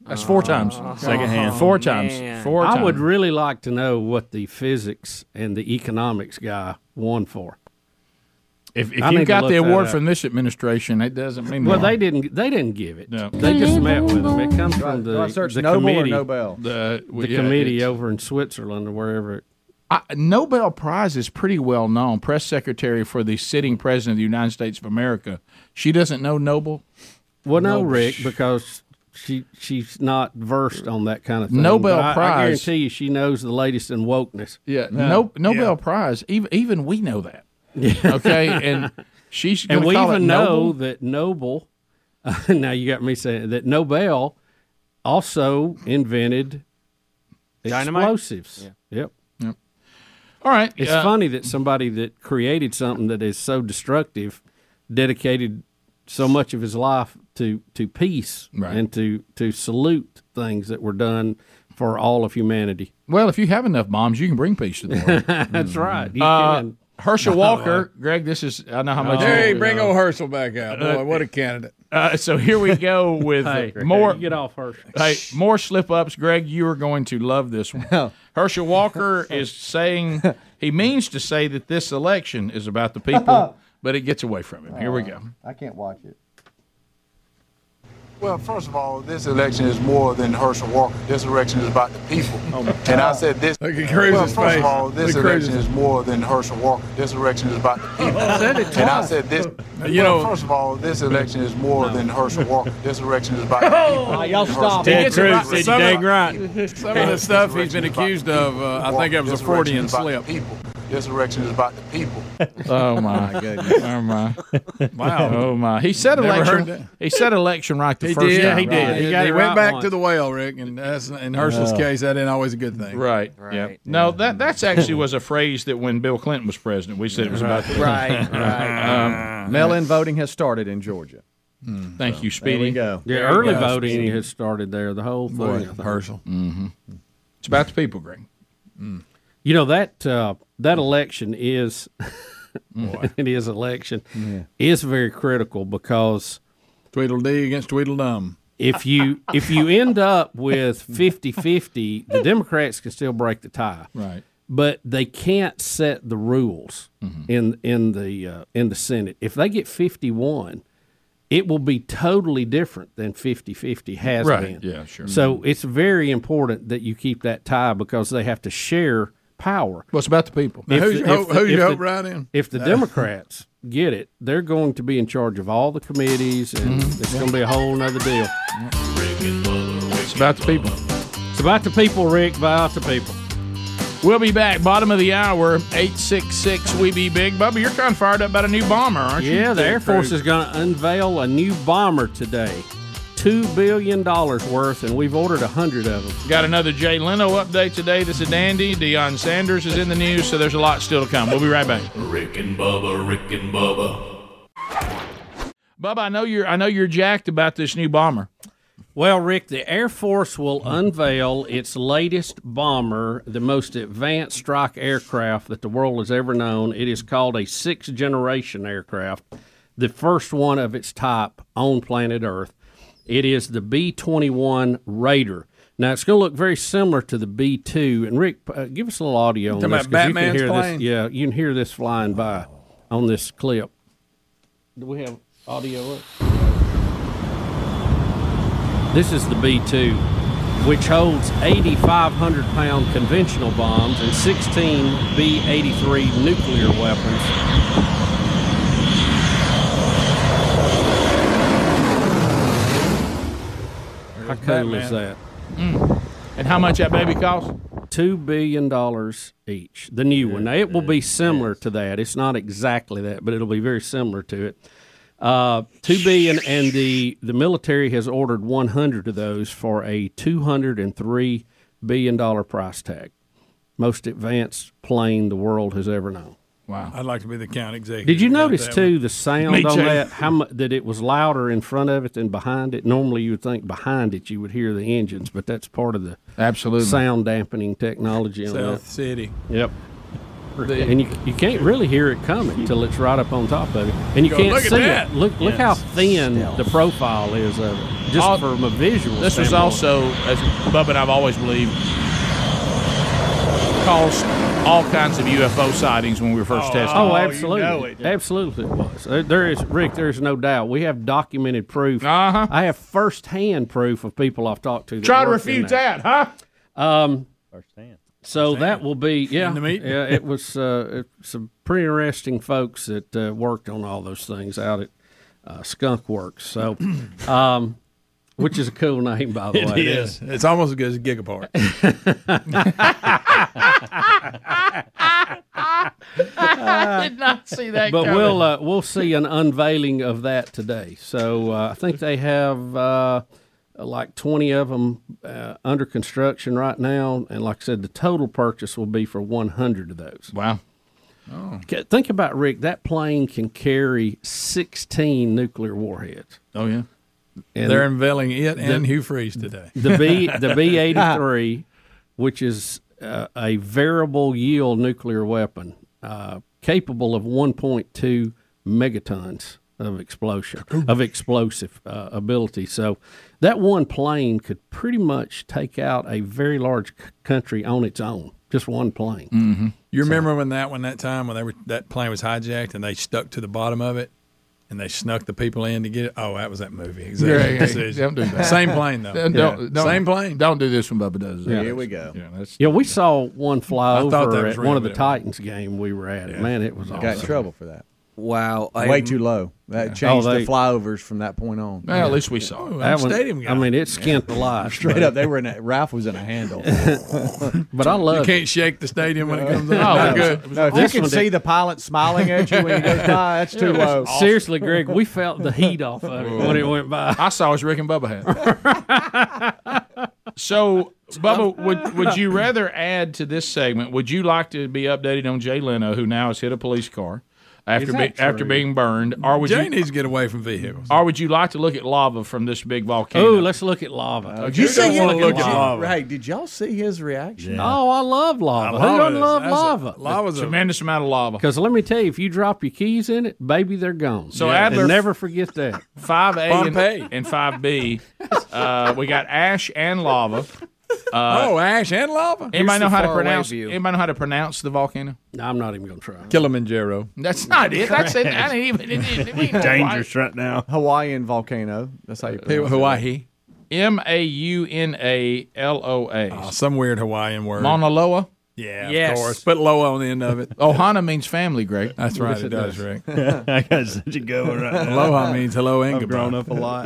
A: That's four times.
G: Secondhand.
A: Four times.
J: man.
A: Four times.
B: I would really like to know what the physics and the economics guy won for.
A: If, if
B: I
A: you
B: need to
A: got
B: look
A: the
B: that
A: award
B: up.
A: from this administration, it doesn't mean
B: Well,
A: more.
B: they didn't. They didn't give it.
A: No.
B: They just met with them. It comes from
F: Do I
B: the,
F: search
B: the
F: Nobel or
B: committee,
F: Nobel?
A: The,
B: the
A: yeah,
B: committee
A: it's-
B: over in Switzerland or wherever. It,
A: I, Nobel Prize is pretty well known. Press secretary for the sitting president of the United States of America. She doesn't know Nobel.
B: well, no,
A: Nobel.
B: Rick, because she she's not versed on that kind of thing.
A: Nobel
B: But I, I
A: Prize-
B: guarantee you, she knows the latest in wokeness.
A: Yeah, no, Nobel Prize. Even even we know that. Okay, and she's
B: And
A: gonna
B: we
A: call it
B: even know
A: Noble?
B: that Noble. Uh, now you got me saying that Nobel also invented
J: Dynamite?
B: explosives. Yep.
A: All right,
B: It's
A: uh,
B: funny that somebody that created something that is so destructive dedicated so much of his life to, to peace
A: Right.
B: and to, to salute things that were done for all of humanity.
A: Well, if you have enough bombs, you can bring peace to the world.
B: That's right. You
A: Uh,
B: can.
A: Herschel Walker, Greg. This is I know how much.
E: Hey,
A: you,
E: bring old Herschel back out. Boy, what a candidate.
A: Uh, so here we go with
B: Hey,
A: more.
B: you get off Herschel.
A: Hey, more slip ups, Greg. You are going to love this one. Herschel Walker is saying he means to say that this election is about the people, but it gets away from him. Here we go.
F: I can't watch it.
M: Well, first of all, this election is more than Herschel Walker. This election is about the people. and I said this.
E: Look at Cruz's
M: well, first
E: face.
M: of all, this
E: Look at
M: election
E: Cruz's-
M: is more than Herschel Walker. This election is about the people.
F: I said it
M: and I
F: twice.
M: said this.
E: You
M: well,
E: know-
M: first of all, this election is more than Herschel Walker. This election is about the people.
F: Oh, y'all stop.
E: He
G: Ted
E: gets it
G: Cruz
E: right.
G: said you
E: Some of-
G: dang right.
E: Some of the stuff he's been accused of, uh, I think that was a
M: This election
E: Freudian
M: is about
E: slip.
M: the people. This election is about the people.
A: Oh my goodness! Oh my! Wow! Oh my! He said
E: Never heard
A: election.
E: that.
A: He said election right the
E: He
A: first
E: did.
A: time.
E: He did.
A: Right.
E: He,
B: got it
E: went
B: right
E: back
B: once.
E: to the well, Rick, and that's in Herschel's case, that ain't always a good thing.
A: Right.
J: Right.
A: Yep. No, that that's actually was a phrase that when Bill Clinton was president, we said it was about. The,
J: Right, right.
A: Um,
F: Mail-in voting has started in Georgia.
A: thank you,
F: There we
A: Speedy.
F: go.
B: Yeah,
E: There
B: early
E: you go,
B: voting
E: Speedy.
B: has started there. The whole thing.
E: Boy,
B: I think.
E: Herschel.
A: It's about the people, Greg.
B: You know that uh, that election is it is election is very critical because
E: Tweedledee against Tweedledum.
B: if you if you end up with fifty-fifty, the Democrats can still break the tie.
A: Right.
B: But they can't set the rules in in the uh, in the Senate. If they get fifty-one, it will be totally different than fifty-fifty has
A: Right.
B: been.
A: Yeah, sure.
B: So it's very important that you keep that tie because they have to share power.
A: Well, it's about the people.
E: Now,
B: If
E: who's
B: the-
E: your
B: if
E: hope,
B: the-
E: who's
B: if
E: your
B: the-
E: hope right in?
B: If the Democrats get it, they're going to be in charge of all the committees, and it's going to be a whole nother deal.
A: It's about the people.
B: It's about the people, Rick. About the people.
A: We'll be back. Bottom of the hour. Eight six six. We be big. Bubba, you're kind of fired up about a new bomber, aren't you?
B: Yeah, the Air Force is going to unveil a new bomber today. Two billion dollars worth, and we've ordered a hundred of them.
A: Got another Jay Leno update today. This is Dandy. Deion Sanders is in the news, so there's a lot still to come. We'll be right back.
C: Rick and Bubba, Rick and Bubba.
A: Bubba, I know you're I know you're jacked about this new bomber.
B: Well, Rick, the Air Force will unveil its latest bomber, the most advanced strike aircraft that the world has ever known. It is called a sixth-generation aircraft, the first one of its type on planet Earth. It is the B twenty-one Raider. Now, it's going to look very similar to the B two. And, Rick, uh, give us a little audio on
E: Talking
B: this.
E: about
B: 'cause you can
E: Batman's
B: hear
E: plane?
B: this. Yeah, you can hear this flying by on this clip. Do we have audio up? This is the B two, which holds eighty-five hundred pound conventional bombs and sixteen B eighty-three nuclear weapons. How cool is that?
A: And how much that baby costs?
B: Two billion dollars each. The new one. Now it will be similar to that. It's not exactly that, but it'll be very similar to it. Uh, two billion, and the the military has ordered one hundred of those for a two hundred and three billion dollar price tag. Most advanced plane the world has ever known.
A: Wow!
E: I'd like to be the county executive.
B: Did you
E: Got
B: notice
E: that
B: too
E: one.
B: the sound
E: Me
B: on
E: too.
B: that? How mu- that it was louder in front of it than behind it. Normally, you would think behind it you would hear the engines, but that's part of the
A: Absolutely
B: sound dampening technology on
E: South
B: that.
E: City.
B: Yep.
A: The-
B: and you you can't really hear it coming till it's right up on top of it, and you
E: Go,
B: can't
E: look at
B: see
E: that.
B: it. Look look how
G: Yes.
B: thin the profile is of it, just
A: All-
B: from a visual.
A: This was
B: standpoint.
A: also, as Bubba and I've always believed, caused all kinds of U F O sightings when we were first testing.
B: Oh,
E: Oh, you
B: absolutely,
E: know it.
B: absolutely, it was. There- There is Rick. There's no doubt. We have documented proof.
A: Uh-huh.
B: I have firsthand proof of people I've talked to. That
A: Try to
B: worked in
A: refute
B: there.
A: that, huh?
B: Um,
G: Firsthand.
B: so that will be yeah,
E: In the meeting.
B: yeah. It was uh, it's some pretty interesting folks that uh, worked on all those things out at uh, Skunk Works. So, um, which is a cool name, by the
E: It
B: way.
E: is. It's almost as good as Gigapart.
A: I did not see that
B: But
A: coming.
B: we'll uh, we'll see an unveiling of that today. So uh, I think they have uh, like twenty of them uh, under construction right now, and like I said, the total purchase will be for one hundred of those.
A: Wow.
B: Okay, think about, Rick. That plane can carry sixteen nuclear warheads.
A: Oh, yeah.
B: And
E: They're unveiling it and
B: the-
E: Hugh Freeze today.
B: the B the B eighty-three, which is uh, a variable yield nuclear weapon, uh, capable of one point two megatons of explosion of explosive uh, ability. So that one plane could pretty much take out a very large c- country on its own. Just one plane.
A: Mm-hmm.
E: You remember when that when that time when they were that plane was hijacked and they stuck to the bottom of it and they snuck the people in to get it? Oh, that was that movie. Exactly.
A: Yeah, yeah,
E: Decision.
A: don't do that.
E: Same plane though.
A: Don't, don't, don't-
E: Same plane.
A: Don't do this when Bubba does.
B: Yeah.
F: Here we go.
A: Yeah, that's,
B: Yeah, we saw one fly
E: I thought that
B: over
E: was
B: at
E: real,
B: one of the
E: but it
B: Titans game we were at.
E: Yeah.
B: Man, it was awesome.
F: Got in trouble for that.
J: Wow.
F: Way
J: I-
F: too low. That changed
B: Oh, they-
F: the flyovers from that point on.
A: well, at least we saw it.
E: Oh,
B: That
E: I'm
B: one-
E: stadium guy.
B: I mean, it skinned the life.
F: Straight
B: but-
F: up, they were in. A, Ralph was in a handle.
B: But I
E: you
B: love it.
E: can't shake the stadium when it comes
A: Oh,
E: up. Not
A: no.
E: good.
F: No, if you
B: This
F: can
B: one
F: see
B: did-
F: the pilot smiling at you when you go by, that's too low.
B: Seriously, Greg, we felt the heat off of it when it went by.
A: I saw his Rick and Bubba hat. So, Bubba, would would you rather add to this segment? Would you like to be updated on Jay Leno, who now has hit a police car after
B: Is
A: be,
B: that
A: after
B: true?
A: being burned, or would
E: Jay
A: you
E: needs to get away from vehicles.
A: or would you like to look at lava from this big volcano?
B: Oh, let's look at lava.
F: Did
E: you
F: you see
E: don't
F: him?
E: wanna look
F: Did
E: at
F: you-
E: lava.
F: Hey, did y'all see his reaction?
B: Oh, I love lava.
E: I
B: Who
E: love
B: doesn't
E: it.
B: love
E: That's a-
B: lava?
E: Lava's a
A: Tremendous amount of lava.
B: Because let me tell you, if you drop your keys in it, baby, they're gone.
A: So
B: And
A: Adler-
B: never forget that.
A: Five A
E: Pompeii.
A: and, and five B. Uh, we got ash and lava.
E: oh, ash and lava.
A: Anybody know
J: the
A: how to
J: faraway
A: pronounce?
J: view.
A: Anybody know how to pronounce the volcano?
B: No, I'm not even going to try.
E: Kilimanjaro.
A: That's not it. That's it. I didn't even. It, it, it, it,
G: Dangerous right now.
F: Hawaiian volcano. That's how you pronounce it.
E: Hawaii.
A: M A U N A L O A.
E: Oh, some weird Hawaiian word.
A: Mauna Loa.
E: yeah,
J: Yes.
E: of course. Put Loa on the end of it.
A: Ohana means family, Greg.
E: That's right.
B: Yes,
E: it
B: it
E: does,
B: does.
E: Rick.
G: I got such a good one right now.
E: Aloha means hello and
G: I've
E: goodbye.
G: grown up a lot.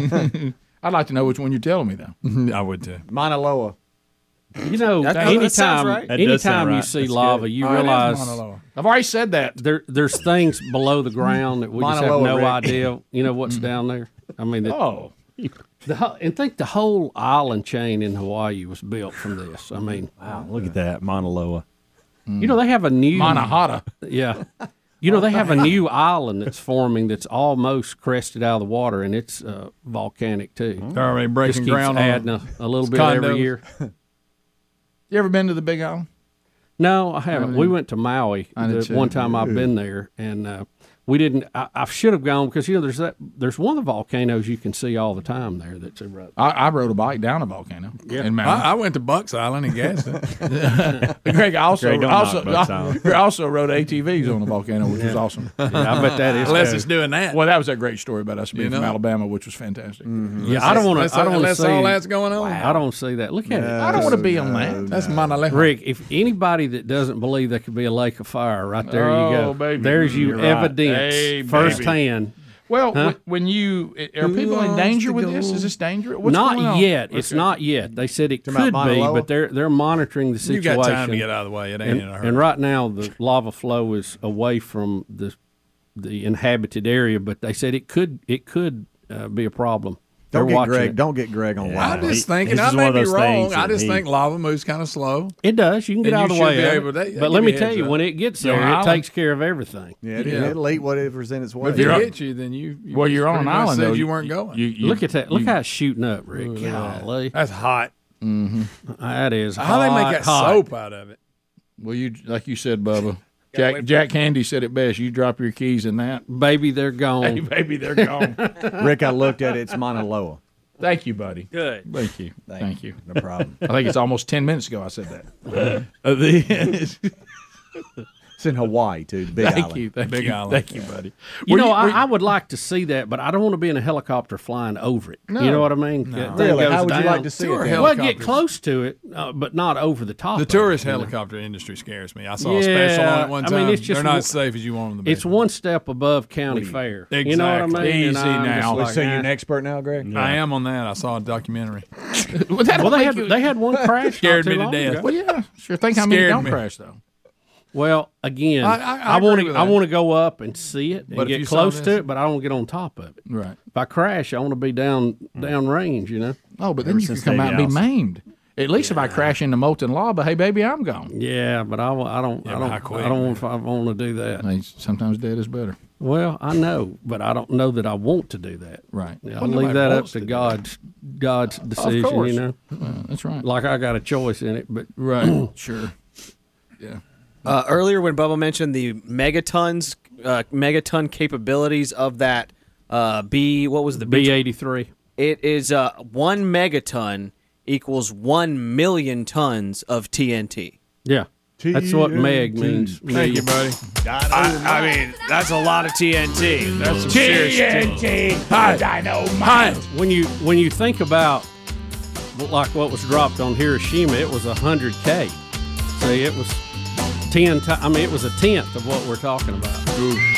A: I'd like to know which one you're telling me, though.
E: I would too.
F: Mauna Loa.
B: You know,
J: That- that
B: anytime,
J: sounds right.
G: That does sound
B: anytime you
G: right.
B: see
G: That's
B: lava,
G: good.
B: you
E: Oh, it is
B: realize
E: Mauna Loa.
A: I've already said that.
B: there there's things below the ground that we just
F: Mauna
B: have
F: Loa,
B: no
F: Rick.
B: idea. You know what's down there? I mean, that,
A: Oh,
B: the, whole- and think the whole island chain in Hawaii was built from this. I mean,
G: Wow, look at that. Mauna Loa.
B: you know, they have a new
A: Manahata.
B: Yeah. You know, they have a new island that's forming that's almost crested out of the water, and it's uh, volcanic, too.
E: They're already
B: Just
E: breaking
B: keeps
E: ground on
B: adding
E: them.
B: a, a little
E: It's
B: bit every
E: condos.
B: year.
A: You ever been to the Big Island?
B: No, I haven't. We went to Maui
A: I did
B: the
A: too.
B: one time I've been there, and uh, we didn't. I, I should have gone because you know there's that. There's one of the volcanoes you can see all the time there. That's erupting.
A: I, I rode a bike down a volcano in
E: I,
A: Mountain.
E: I went to Bucks Island and gassed it.
A: Greg also
G: Greg, don't
A: also
G: knock Bucks Island.
A: Greg also rode A T Vs on the volcano, which was awesome.
B: Yeah, I bet that is.
E: Unless
B: good.
E: it's doing that.
A: Well, that was a great story about us being
E: You
A: from
E: know?
A: Alabama, which was fantastic.
B: Yeah, I don't want
E: Unless,
B: to. I don't want to
E: unless
B: see.
E: all that's going on.
B: I don't see that. Look at it.
A: I don't want to be on that.
E: That's Mauna Loa.
B: Rick, if anybody that doesn't believe there could be a lake of fire, right there
A: Oh,
B: you go.
A: baby.
B: There's you
A: You're right.
B: evidence
A: Hey,
B: firsthand.
A: Well,
B: Huh?
A: wh- when you are
F: Who
A: people in
F: wants
A: danger
F: to
A: with
F: go?
A: this? Is this dangerous? What's
B: not
A: going on?
B: yet. It's
A: Okay.
B: not yet. They said it
F: Talking
B: could
F: about Mauna
B: be,
F: Loa?
B: but they're they're monitoring the
E: You
B: situation.
E: got time to get out of the way. It ain't
B: and,
E: in a hurry.
B: and right now the lava flow is away from the the inhabited area, but they said it could it could uh, be a problem.
F: Don't
B: They're
F: get
B: watching
F: Greg.
B: it.
F: Don't get Greg on
E: I'm
F: lava.
E: just
G: he-
E: thinking.
G: this
E: I
G: is
E: may
G: one of
E: be
G: those
E: wrong.
G: things
E: I
G: that
E: just
G: he-
E: think lava moves kind of slow.
B: It does. You can get
E: And
B: out
E: you
B: of the
E: should
B: way
E: be
B: of it.
E: able to- they
B: But let
E: give
B: me
E: you
B: tell
E: heads
B: you,
E: up.
B: when it gets
A: You're
B: there,
A: on
B: it
A: island.
B: takes care of everything.
F: Yeah, it,
E: Yeah.
F: it'll eat whatever's in its way.
E: But if it
A: You're-
E: hits you, then you. you
A: Well, you're on
E: pretty
A: an
E: much
A: island
E: said
A: though.
E: You weren't going.
A: You, you,
B: Look at that. Look
A: you-
B: how it's shooting up, Rick.
E: Ooh, look at that.
B: Golly.
E: That's hot.
B: That is
E: How they make
B: hot,
E: that
B: hot.
E: soap out of it?
A: Well, you like you said, Bubba. Jack Jack Handy said it best. You drop your keys in that,
B: baby, they're gone.
A: Hey, baby, they're gone.
F: Rick, I looked at it. It's Mauna Loa.
A: Thank you, buddy.
J: Good.
A: Thank you.
F: Thank,
A: Thank
F: you.
A: you.
F: No problem.
A: I think it's almost ten minutes ago I said that. uh, the,
F: it's in Hawaii too. The Big
A: thank
F: Island.
A: you. Thank
E: Big
A: you.
E: Island.
A: Thank you, buddy.
B: You
A: Were
B: know,
A: were
B: I, I would like to see that, but I don't want to be in a helicopter flying over it.
A: No.
B: You know what I mean?
E: No.
B: That thing
F: Really?
B: goes
F: How would you
B: down.
F: like to see
E: Tour
F: it? then?
B: Well, get
E: helicopters.
B: close to it, uh, but not over the top.
E: The
B: of
E: tourist
B: it, you know?
E: helicopter industry scares me. I saw a
B: Yeah,
E: special on it one
B: I
E: time.
B: mean, it's just
E: They're not
B: one-
E: as safe as you want them to be.
B: It's one step above county fair.
E: Exactly.
B: You know what I mean?
A: Easy
B: And I'm just
A: now.
B: like,
F: So you're
B: eh.
F: an expert now, Greg?
E: I am on that. I saw a documentary.
A: well, that
B: Well, they
A: make
B: had
A: you-
B: they had one crash.
E: Scared
B: not
E: me
B: too
E: to
B: long
E: death.
B: ago.
A: Well, yeah, sure. Think how many
E: Scared
A: don't
E: me.
A: crash though.
B: Well, again,
E: I- I- I
B: want
E: agree
B: to
E: with
B: I
E: that.
B: want to go up and see it and
E: But if
B: get
E: you saw
B: close
E: this-
B: to it, but I don't want to get on top of it.
A: Right.
B: If I crash, I want to be down down range. You know.
A: Oh, but then
G: Ever
A: you can
G: since
A: come out and be
G: Davey
A: maimed. At least if I crash into molten lava, hey baby, I'm gone.
B: Yeah, but I, wa- I don't
E: Yeah,
B: I
E: but how
B: don't
E: quick,
B: I don't want, I want to do that.
A: Hey, sometimes dead is better.
B: Well, I know, but I don't know that I want to do that.
A: Right.
B: Yeah, I'll
A: Well,
B: leave
A: nobody
B: that up
A: wants
B: to
A: to do
B: God's God's decision.
A: course.
B: You know,
A: Well, that's right.
B: like I got a choice in it, but
A: Right. Sure. Yeah.
J: Uh, earlier, when Bubba mentioned the megatons, uh, megaton capabilities of that uh, B, what was the
B: B eighty-three?
J: It is uh, one megaton equals one million tons of T N T.
B: Yeah, that's what meg means.
E: Thank you, buddy.
J: I, I mean, that's a lot of T N T. That's some serious
D: T N T, dynamite.
B: When you when you think about like what was dropped on Hiroshima, it was a hundred K. See, it was ten. Ti- I mean, it was a tenth of what we're talking about.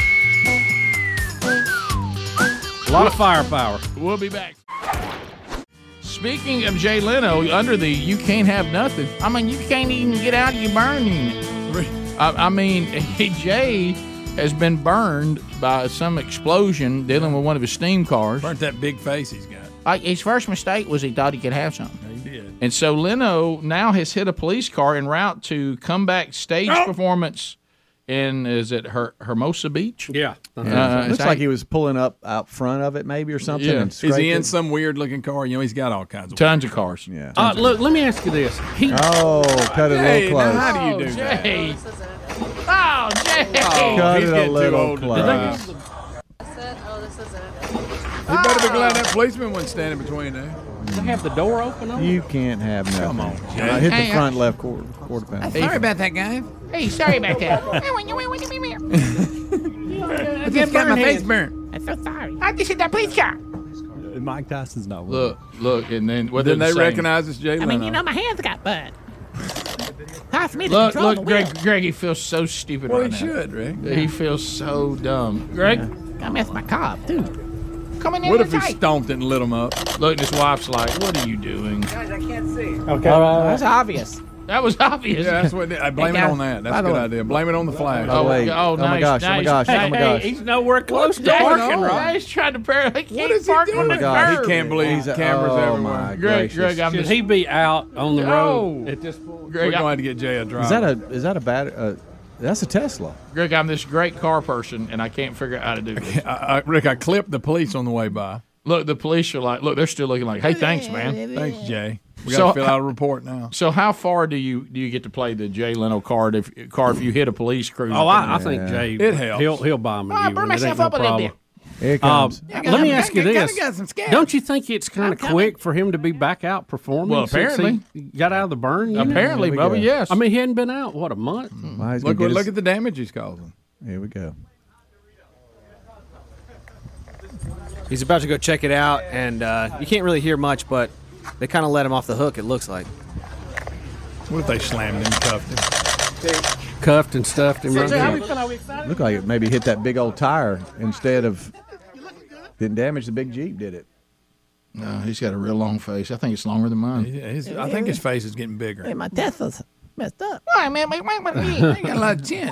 B: A lot of firepower.
A: We'll be back. Speaking of Jay Leno, under the you can't have nothing. I mean, you can't even get out of your burn unit. I, I mean, Jay has been burned by some explosion dealing with one of his steam cars.
E: Burnt that big face he's got.
A: Uh, his first mistake was he thought he could have something.
E: He did.
A: And so Leno now has hit a police car en route to comeback stage performance in, is it Her- Hermosa Beach?
B: Yeah.
A: Uh,
F: Looks
A: it's
F: like he was pulling up out front of it, maybe, or something.
A: Yeah.
F: And
E: Is he
F: scraped
E: in
F: it.
E: some weird looking car? You know, he's got all kinds of
A: Tons of cars.
F: Yeah.
B: Uh, look, let me ask you this. He,
F: Oh, cut it a
E: Hey,
F: little
E: now
F: close.
E: how do you
A: Oh,
E: do that?
A: Jay. Oh, Jay.
F: Cut
E: he's
F: it a
E: getting too
F: little
E: old to do
F: close.
E: that. You better be glad that policeman wasn't standing between there.
B: Does it have the door open on it?
F: You can't have nothing.
E: Come on, Jay.
F: I hit
A: Hey,
F: the front left quarter, quarter pound.
E: Sorry about that, guy.
D: Hey, sorry about that.
E: I just got my face burnt.
D: I'm so sorry. I just hit that police car.
G: Mike Tyson's not with
A: Look, look, and then what
E: Didn't
A: they're
E: they
A: saying-
E: recognize us, Jay
D: I
E: Leno?
D: mean, you know, my hands got burned. Pass me the
A: Look,
D: control of
A: look,
D: the wheel.
A: Greg, Greg, he feels so stupid
E: well,
A: right
E: he
A: now.
E: should, Rick.
A: He feels so dumb. Greg,
D: Got mess my car up, too. Coming in
E: What if he
D: tight.
E: stomped it and lit him up?
A: look, and his wife's like, "What are you doing?"
D: Okay. That's obvious.
A: That was obvious.
E: Yeah, that's what. I blame
D: Hey,
E: it
D: guys,
E: on that. That's
D: by
E: a
D: the
E: good
D: way-
E: idea. Blame it on the flag.
F: Oh, wait.
A: oh,
F: Oh, my
A: nice,
F: gosh. Oh, my
A: nice.
F: gosh. Oh, my gosh.
B: He's nowhere close to
A: Jay,
B: parking,
A: no,
B: right?
A: Jay's trying to park. He can't
E: is he
A: park
E: doing?
A: on
F: Oh,
A: the
F: my God.
A: curb.
E: He can't believe
F: He's a-
E: cameras
F: oh,
E: everywhere.
F: my
A: Greg,
F: gracious.
A: Greg, I'm
B: Should
A: just.
B: he be out on the road
A: No.
B: at this point?
E: We're
A: Greg,
E: going to
A: I,
E: have to get Jay a driver.
F: Is that a is that a bad? Uh, that's a Tesla.
A: Greg, I'm this great car person, and I can't figure out how to do this.
E: I, I, Rick, I clipped the police on the way by.
A: Look, the police are like, look, they're still looking like, "Hey, thanks, man."
E: Thanks, Jay. We got
A: So-
E: to fill out a report now.
A: So, how far do you do you get to play the Jay Leno card if car if you hit a police cruiser?
B: Oh, I, I think Jay.
E: It helps.
B: He'll he'll buy me.
D: I
B: you
D: burn
B: one. It ain't
D: myself
B: no
D: up a little
B: problem.
F: Here it
B: Um,
F: comes.
B: let me ask you
D: I
B: this:
D: got some scabs.
B: don't you think it's kind of
D: coming.
B: quick for him to be back out performing?
A: Well,
B: since
A: apparently.
B: he got out of the burn. unit?
A: Apparently,
F: Here we
A: Bubba,
F: go.
A: yes.
B: I mean, he hadn't been out what a month.
F: Well, he's
E: Look,
F: gonna get
E: look
F: his-
E: at the damage he's causing.
F: Here we go.
J: He's about to go check it out, and uh, you can't really hear much, but they kind of let him off the hook, it looks like.
E: What if they slammed him and cuffed him?
B: Cuffed and stuffed him. Right there.
F: Looked like it maybe hit that big old tire instead of didn't damage the big Jeep, did it?
A: No, he's got a real long face. I think it's longer than mine.
E: Yeah, his, I think his face is getting bigger.
D: Hey, my Tesla's messed up.
A: Why, man? Wait, wait, wait, wait.
E: He got a lot of chin.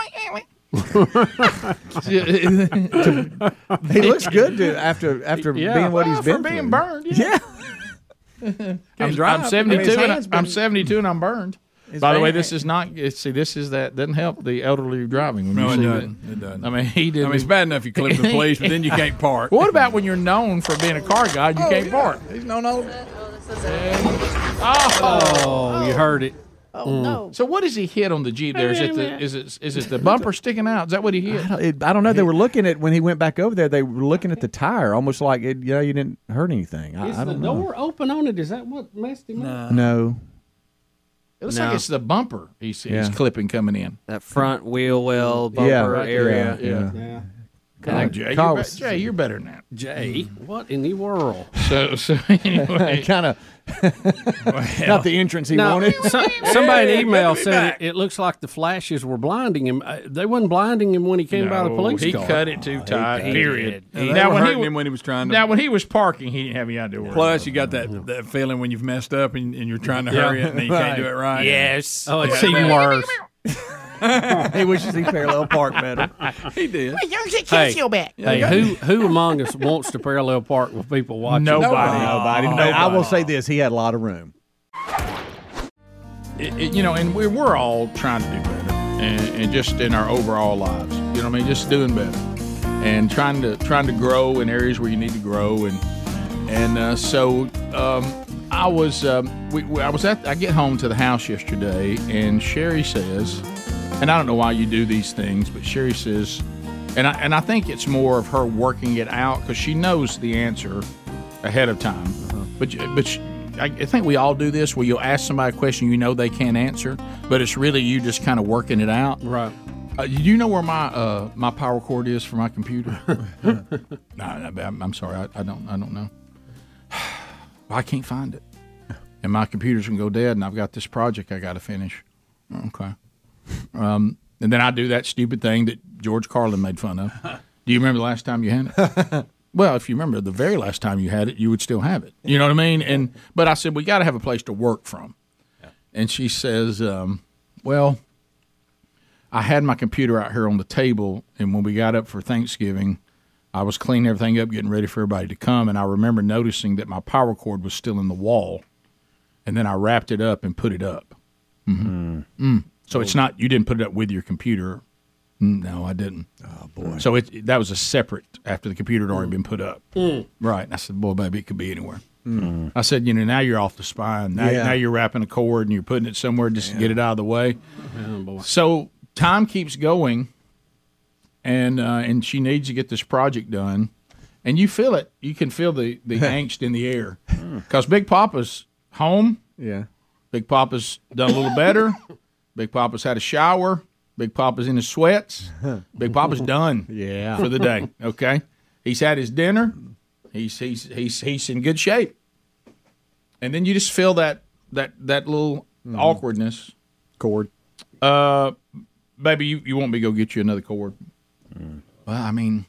F: He looks good to, after after
B: Yeah.
F: being what
A: Well,
F: he's
A: for
F: been
A: being
F: through.
A: burned. Yeah. I'm,
E: drive.
A: I'm
E: I
A: seventy-two.
F: mean, his
A: and
F: hand's
A: I, I'm
F: been-
A: seventy-two, and I'm burned.
F: His
A: By the way,
F: hand-
A: this is not. it's- See, this is that doesn't help the elderly driving. When
E: No,
A: you
E: it
A: see
E: doesn't.
A: that.
E: It doesn't.
A: I mean, he
E: I
A: did.
E: mean, it's bad enough you clip the police, but then you can't park.
A: What about when you're known for being a car guy? You can't park.
E: He's no no.
A: Oh,
B: Oh, you heard it.
F: Oh mm. no!
A: So what does he hit on the Jeep there? Is it the is it is it the bumper sticking out? Is that what he hit?
F: I don't, it, I don't know. They were looking at when he went back over there. They were looking at the tire, almost like it, you know you didn't hurt anything. I,
B: is
F: I don't
B: the
F: know.
B: door open on it? Is that what messed him up?
F: No.
A: It looks
J: No.
A: like it's the bumper he's, he's
F: Yeah.
A: clipping coming in.
J: That front wheel well bumper
F: Yeah, right,
J: area.
F: yeah, yeah.
B: Yeah.
A: Come on, Jay.
F: Carl
A: You're, be-
F: was-
A: Jay, you're better than that.
B: Jay, what in the world?
A: So, so anyway,
F: kind of not the entrance he
B: Now,
F: wanted.
B: so- somebody in
A: Hey,
B: email
A: let me
B: said
A: back.
B: it, it looks like the flashes were blinding him. Uh, They wasn't blinding him when he came by the
A: No,
B: police
A: he
B: car.
A: cut it too tight.
E: he
A: period.
E: did. They
A: Now
E: were
A: when he
E: hurting
A: wa-
E: him when he was trying to-
A: Now when he was parking, he didn't have any idea where.
E: Plus, you got that, that feeling when you've messed up and, and you're trying to
B: Yeah.
E: hurry it and then you can't do it right.
J: Yes.
B: Oh, it's
E: Yeah.
B: even worse.
F: He wishes he parallel park better.
E: He did.
B: Hey, hey who who among us wants to parallel park with people watching?
A: Nobody.
F: Nobody.
A: Nobody.
F: I will say this: he had a lot of room.
A: It, it- you know, and we're, we're all trying to do better, and, and just in our overall lives. You know what I mean? Just doing better, and trying to trying to grow in areas where you need to grow, and and uh, so um, I was um, we, we, I was at I get home to the house yesterday, and Sherry says, and I don't know why you do these things, but Sherry says, and I and I think it's more of her working it out because she knows the answer ahead of time, uh-huh. but but. She, I think we all do this where you'll ask somebody a question you know they can't answer, but it's really you just kind of working it out.
B: Right.
A: Uh, do you know where my uh, my power cord is for my computer? no, no, I'm, I'm sorry, I, I don't I don't know. I can't find it, and my computer's gonna go dead, and I've got this project I got to finish. Okay, um, and then I do that stupid thing that George Carlin made fun of. Do you remember the last time you had it? Well, if you remember the very last time you had it, you would still have it. You know what I mean? And but I said we got to have a place to work from. Yeah. And she says, um, "Well, I had my computer out here on the table, and when we got up for Thanksgiving, I was cleaning everything up, getting ready for everybody to come, and I remember noticing that my power cord was still in the wall, and then I wrapped it up and put it up. Mm-hmm. Mm. Mm. So it's not you didn't put it up with your computer." No, I didn't.
F: Oh boy!
A: So it that was a separate after the computer had already been put up. Mm. Right. And I said, "Boy, baby, it could be anywhere." Mm. I said, "You know, now you're off the spine. Now,
F: Yeah.
A: now you're wrapping a cord and you're putting it somewhere just
F: Yeah.
A: to get it out of the way."
B: Oh, boy.
A: So time keeps going, and uh, and she needs to get this project done, and you feel it. You can feel the the angst in the air because Big Papa's home.
F: Yeah.
A: Big Papa's done a little better. Big Papa's had a shower. Big Papa's in his sweats. Big Papa's done
F: Yeah.
A: for the day, okay? He's had his dinner. He's he's he's he's in good shape. And then you just feel that that that little
F: Mm-hmm.
A: awkwardness.
F: Cord.
A: Uh baby, you, you want me to go get you another cord?
F: Mm.
A: Well, I mean,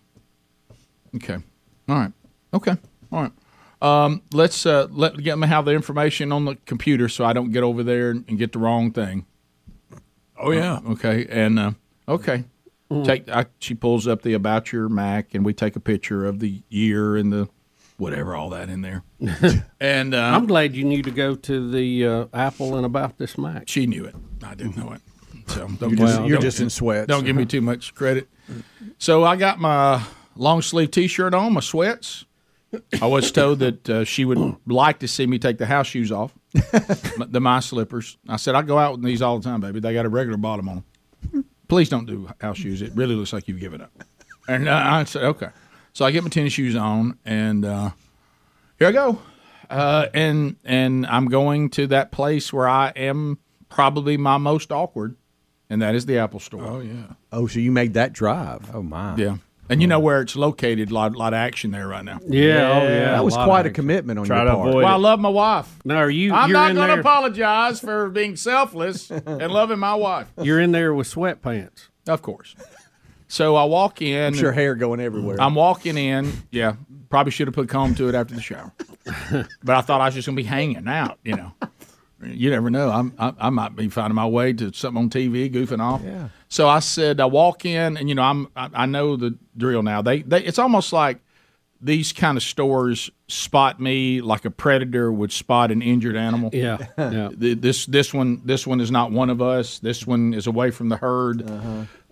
A: okay. All right. Okay. All right. Um, let's uh, let get me have the information on the computer so I don't get over there and, and get the wrong thing.
E: Oh, yeah.
A: Uh, okay. And uh, okay.
B: Mm.
A: Take. I, she pulls up the About Your Mac, and we take a picture of the year and the whatever, all that in there. and uh,
B: I'm glad you knew to go to the uh, Apple and About This Mac.
A: She knew it. I didn't know it. So don't
F: You're
A: give-
F: just,
A: don't-
F: you're just in sweats.
A: Don't give me too much credit. So I got my long sleeve T-shirt on, my sweats. I was told that uh, she would like to see me take the house shoes off, the my slippers. I said I go out with these all the time, baby. They got a regular bottom on them. Please don't do house shoes. It really looks like you've given up. And uh, I said okay. So I get my tennis shoes on, and uh, here I go. Uh, and and I'm going to that place where I am probably my most awkward, and that is the Apple Store.
E: Oh, yeah.
F: Oh, so you made that drive? Oh my!
A: Yeah. And you know where it's located, a lot, lot of action there right now.
B: Yeah, oh yeah.
F: That was
B: lot
F: quite
B: of
F: a
B: action.
F: commitment on
B: Try
F: your
B: to
F: part.
B: avoid
A: Well, I
B: it.
A: love my wife.
B: Now, are you?
A: I'm
B: you're
A: not
B: in
A: going to
B: there,
A: apologize for being selfless and loving my wife.
B: You're in there with sweatpants.
A: Of course. So I walk in.
F: I'm sure hair going everywhere.
A: I'm walking in. Yeah, probably should have put comb to it after the shower. But I thought I was just going to be hanging out, you know. You never know. I'm, I, I might be finding my way to something on T V, goofing off.
F: Yeah.
A: So I said, I walk in, and you know, I'm, I, I know the drill now. They, they, it's almost like these kind of stores spot me like a predator would spot an injured animal.
B: Yeah, yeah.
A: The- This, this one, this one is not one of us. This one is away from the herd.
F: Uh-huh.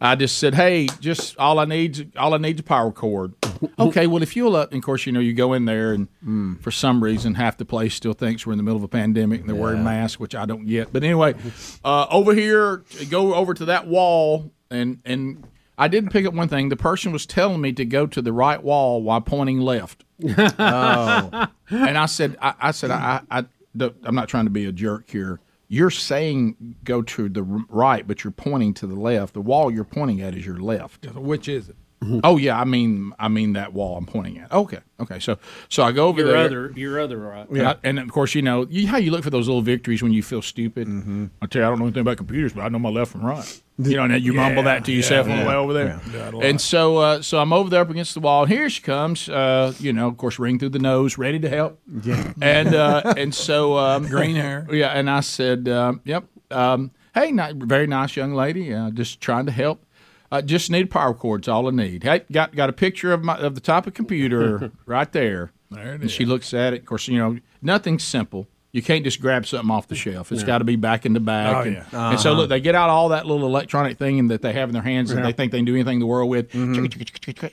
A: I just said, hey, just all I need, all I need is a power cord. Okay, well, if you'll, uh, and of course, you know, you go in there, and mm. for some reason, half the place still thinks we're in the middle of a pandemic, and they're yeah. wearing masks, which I don't get. But anyway, uh, over here, go over to that wall, and and I did pick up one thing. The person was telling me to go to the right wall while pointing left. Oh, and I said, I, I said, I, I, I, I'm not trying to be a jerk here. You're saying go to the right, but you're pointing to the left. The wall you're pointing at is your left.
E: Which is it?
A: Oh yeah, I mean, I mean that wall I'm pointing at. Okay, okay. So, so I go over
B: your
A: there.
B: Other, your other right.
A: Yeah, and of course, you know you, how you look for those little victories when you feel stupid. Mm-hmm. I tell you, I don't know anything about computers, but I know my left from right. You know, and you yeah, mumble that to yourself yeah, on the way over there. Yeah. And so, uh, so I'm over there up against the wall, and here she comes. Uh, you know, of course, ring through the nose, ready to help. Yeah. And uh, and so um,
E: green hair.
A: Yeah, and I said, uh, "Yep, um, hey, not, very nice young lady. Uh, just trying to help. Uh, just need power cords. All I need. Hey, got got a picture of my of the type of computer right there.
E: There it
A: and
E: is.
A: She looks at it. Of course, you know, nothing's simple. You can't just grab something off the shelf. It's yeah. got to be back in the back.
E: Oh,
A: and,
E: yeah. uh-huh.
A: and so, look, they get out all that little electronic thing that they have in their hands yeah. and they think they can do anything in the world with. Mm-hmm.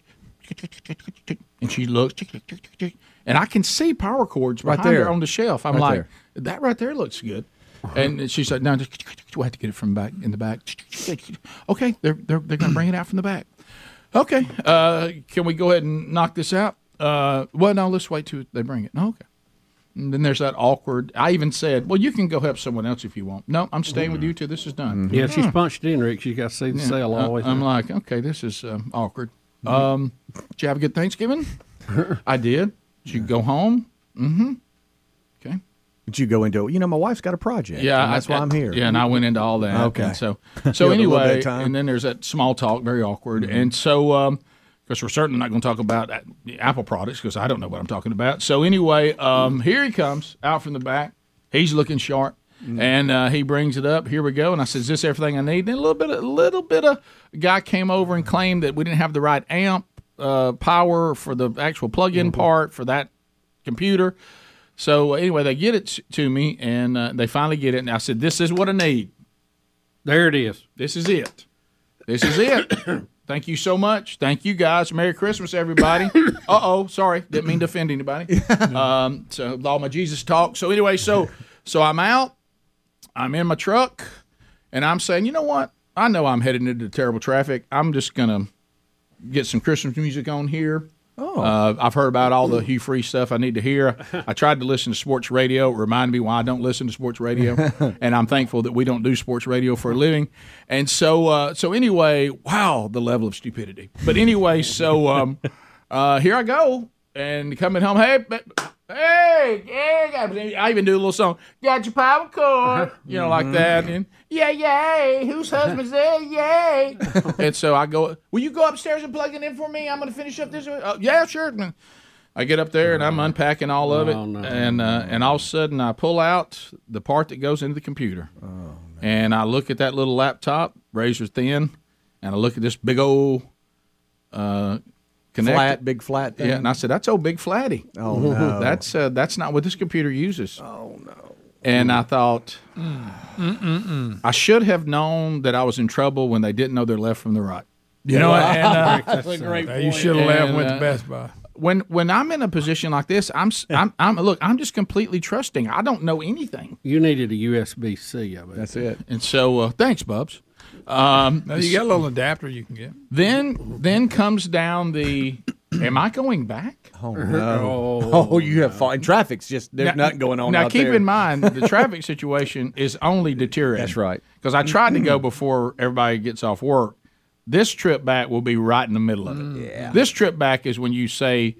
A: And she looks, and I can see power cords behind
F: right there
A: her on the shelf. I'm
F: right
A: like,
F: there.
A: that right there looks good. And she said, no, just, we'll have to get it from back in the back. Okay, they're, they're, they're going to bring it out from the back. Okay, uh, can we go ahead and knock this out? Uh, well, no, let's wait till they bring it. Oh, okay. And then there's that awkward. I even said, well, you can go help someone else if you want. No, I'm staying with you till this is done.
B: Mm-hmm. Yeah, she's punched in, Rick. She's got to see the
A: yeah.
B: sale all the way through.
A: I'm like, okay, this is um, awkward. Um, did you have a good Thanksgiving? I did. Did you go home? Mm-hmm. Okay.
F: Did you go into, you know, my wife's got a project.
A: Yeah.
F: And that's
A: I,
F: why I'm here.
A: Yeah, and I went into all that.
F: Okay.
A: And so, so anyway, and then there's that small talk, very awkward. Mm-hmm. And so, um, because we're certainly not going to talk about Apple products because I don't know what I'm talking about. So anyway, um, here he comes out from the back. He's looking sharp, mm-hmm. and uh, he brings it up. Here we go. And I said, "Is this everything I need?" And a little bit, a little bit of a guy came over and claimed that we didn't have the right amp uh, power for the actual plug-in mm-hmm. part for that computer. So anyway, they get it to me, and uh, they finally get it. And I said, "This is what I need.
B: There it is.
A: This is it. This is it." Thank you so much. Thank you, guys. Merry Christmas, everybody. Uh-oh, sorry. Didn't mean to offend anybody. Um, so with all my Jesus talk. So anyway, so so I'm out. I'm in my truck, and I'm saying, you know what? I know I'm headed into terrible traffic. I'm just going to get some Christmas music on here. Oh. Uh, I've heard about all the Hugh Freeze stuff I need to hear. I tried to listen to sports radio. It reminded me why I don't listen to sports radio, and I'm thankful that we don't do sports radio for a living. And so, uh, so anyway, wow, the level of stupidity. But anyway, so um, uh, here I go, and coming home, hey, hey, yeah, I even do a little song. Got your power cord, you know, like that, and yeah, yay, whose husband's there, yay. And so I go, will you go upstairs and plug it in for me? I'm going to finish up this. Uh, yeah, sure. I get up there and I'm unpacking all of it, oh, no, and uh, and all of a sudden I pull out the part that goes into the computer, oh, no. and I look at that little laptop, razor thin, and I look at this big old uh, connector.
F: Flat, big flat thing.
A: Yeah, and I said, that's old big flatty.
F: Oh no,
A: that's uh, that's not what this computer uses.
F: Oh no.
A: And I thought, Mm-mm-mm. I should have known that I was in trouble when they didn't know their left from the right. You know, and, uh,
E: that's a great point. You should have left and went uh, to Best Buy.
A: When when I'm in a position like this, I'm I'm I'm look, I'm just completely trusting. I don't know anything.
B: You needed a U S B C of it.
F: That's it.
A: And so, uh, thanks, Bubs. Um,
E: now you got a little adapter you can get.
A: Then then comes down the. Am I going back?
F: Oh no! Oh, oh you have fought. Traffic's just there's now, nothing going on.
A: Now
F: out
A: keep
F: there.
A: in mind the traffic situation is only deteriorating.
F: That's right.
A: Because I tried to go before everybody gets off work. This trip back will be right in the middle of it.
F: Yeah.
A: This trip back is when you say,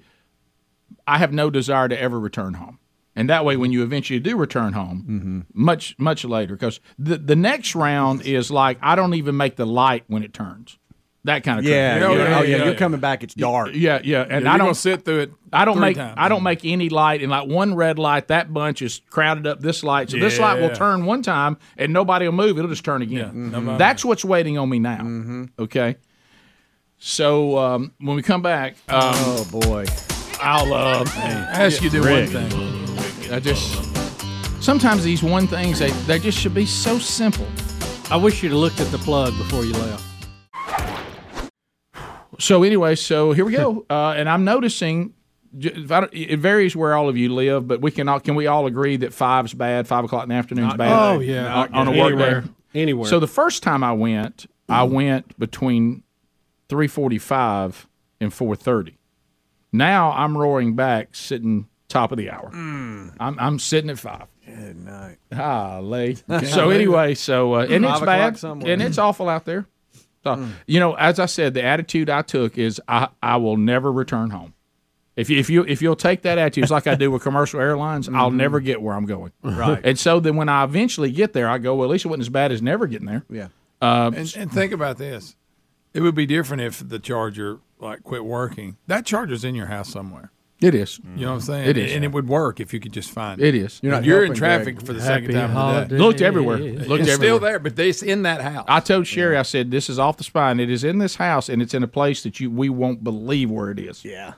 A: "I have no desire to ever return home," and that way, when you eventually do return home, mm-hmm. much much later, because the the next round is like I don't even make the light when it turns. That kind of
F: yeah,
A: crap.
F: yeah, yeah, oh yeah,
E: yeah.
F: You're coming back. It's dark.
A: Yeah, yeah, and
E: yeah,
A: I don't
E: sit through it.
A: I don't make
E: times.
A: I don't make any light, and like one red light, that bunch is crowded up this light, so yeah. this light will turn one time, and nobody will move. It'll just turn again.
E: Yeah, mm-hmm.
A: That's what's waiting on me now.
F: Mm-hmm.
A: Okay, so um, when we come back, um,
F: oh boy,
A: I'll uh,
E: ask you to do
A: Rick,
E: one thing.
A: I just sometimes these one things they they just should be so simple.
B: I wish you'd have looked at the plug before you left.
A: So anyway, so here we go, uh, and I'm noticing if I don't- it varies where all of you live, but we can all can we all agree that five's bad, five o'clock in the afternoon's bad?
B: Oh, yeah.
A: on, on a work
B: Anywhere.
A: day.
B: Anywhere.
A: So the first time I went, I went between three forty-five and four thirty. Now I'm roaring back, sitting top of the hour. I'm I'm sitting at five.
F: Good night.
A: Golly. So anyway, so uh, and it's
F: Five o'clock
A: bad,
F: somewhere.
A: and it's awful out there. So, you know, as I said, the attitude I took is I, I will never return home. If you, if you if you'll take that attitude, it's like I do with commercial airlines, I'll never get where I'm going.
E: Right.
A: And so then when I eventually get there, I go, well, at least it wasn't as bad as never getting there.
F: Yeah.
A: Uh,
E: And, and think about this. It would be different if the charger like quit working. That charger's in your house somewhere.
A: It is.
E: You know what I'm saying?
A: It is.
E: And it would work if you could just find
A: It
E: it.
A: is.
E: You're,
A: You're not
E: you're in
A: helping,
E: traffic
A: Greg.
E: for the
A: Happy
E: second time of the day.
A: Looked everywhere. Looked
E: it's
A: everywhere.
E: still there, but it's in that house.
A: I told Sherry, I said, this is off the spine. It is in this house, and it's in a place that you we won't believe where it is.
F: Yeah.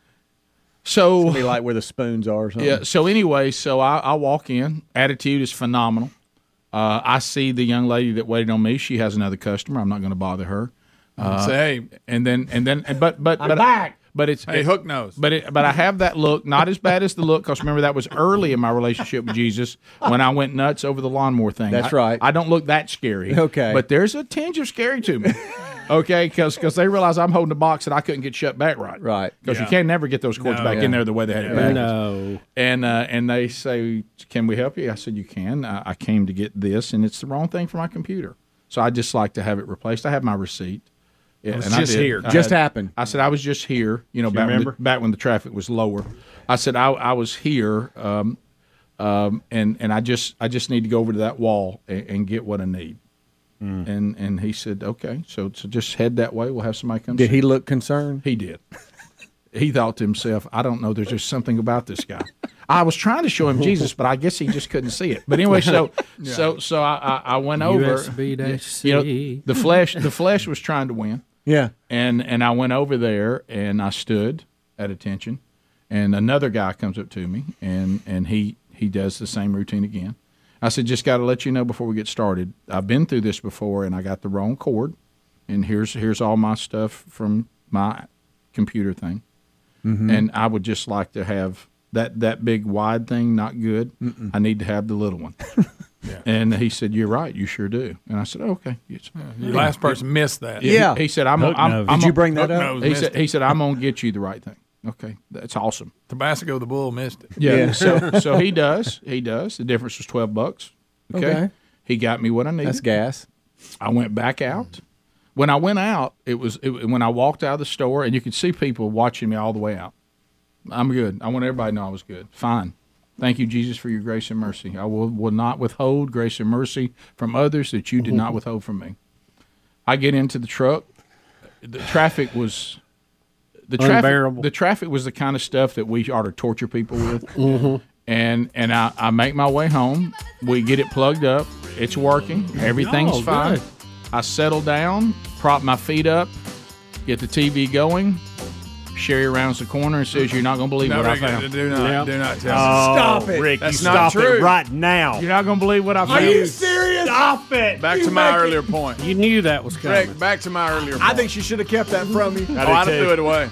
A: So
F: It's gonna be like where the spoons are or something.
A: Yeah. So anyway, so I, I walk in. Attitude is phenomenal. Uh, I see the young lady that waited on me. She has another customer. I'm not going to bother her. Uh,
E: Say, hey,
A: and then and then but but
E: I'm
A: but
E: back.
A: But it's
E: Hey, hook nose.
A: But it, but I have that look, not as bad as the look, because remember that was early in my relationship with Jesus when I went nuts over the lawnmower thing.
F: That's
A: I-
F: right.
A: I don't look that scary.
F: Okay.
A: But there's a tinge of scary to me. Okay, because they realize I'm holding a box that I couldn't get shut back right.
F: Right.
A: Because
E: Yeah.
A: you can never get those cords
E: No.
A: back
F: Yeah.
A: in there the way they had it back.
B: No.
A: And uh, and they say, "Can we help you?" I said, "You can." I, I came to get this, and it's the wrong thing for my computer, so I just like to have it replaced. I have my receipt. Yeah,
E: was
A: and I
E: just
A: did.
E: here.
A: I
F: Just
A: had-
F: happened.
A: I said I was just here. You know, back when, the,
G: remember?
A: back when the traffic was lower. I said I, I was here, um, um, and and I just I just need to go over to that wall and, and get what I need. And and he said, okay, so so just head that way. We'll have somebody come.
F: Did
A: see
F: he look concerned?
A: he did. He thought to himself, I don't know, there's just something about this guy. I was trying to show him Jesus, but I guess he just couldn't see it. But anyway, so so so I, I, I went over.
B: U S B dash
A: You know,
B: C.
A: the flesh the flesh was trying to win.
F: Yeah.
A: And and I went over there and I stood at attention, and another guy comes up to me and and he he does the same routine again. I said, just got to let you know before we get started, I've been through this before, and I got the wrong cord, and here's here's all my stuff from my computer thing, and I would just like to have that that big wide thing, not good. I need to have the little one. And he said, "You're right, you sure do." And I said, "Okay." Yes.
E: Your last person missed that.
A: Yeah.
F: Yeah.
A: He, he said, "I'm."
G: Hook
A: I'm,
G: nose.
A: I'm
F: Did you bring that
E: Hook
F: up?
E: nose
A: He
E: missed
A: said,
E: it.
A: "He said I'm gonna get you the right thing." Okay, that's awesome.
E: Tabasco the Bull missed it.
A: Yeah.
F: Yeah.
A: So so he does. He does. The difference was twelve bucks. Okay.
F: Okay.
A: He got me what I needed.
F: That's gas.
A: I went back out. When I went out, it was it, when I walked out of the store, and you could see people watching me all the way out. I'm good. I want everybody to know I was good. Fine. Thank you, Jesus, for your grace and mercy. I will, will not withhold grace and mercy from others that you did not withhold from me. I get into the truck. The traffic was the traffic.
B: Unbearable.
A: The traffic was the kind of stuff that we ought to torture people with. And and I, I make my way home. We get it plugged up. It's working. Everything's
B: Oh,
A: fine.
B: good.
A: I settle down, prop my feet up, get the T V going. Sherry rounds the corner and says, "You're not going to believe
E: No,
A: what I
E: Rick,
A: found.
E: do not,
B: Yeah.
E: do not tell
G: Oh,
F: Stop it.
G: Rick,
E: That's
G: you
E: not
G: stop
E: true.
G: it right now.
A: You're not going to believe what I
F: Are
A: found."
F: you serious?
G: Stop it.
E: me. Back to my earlier point.
B: You knew that was coming.
E: Rick, back to my earlier point.
F: I think she should have kept that from you.
E: Oh, I'd have threw it away.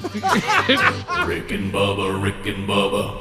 C: Rick and Bubba, Rick and Bubba.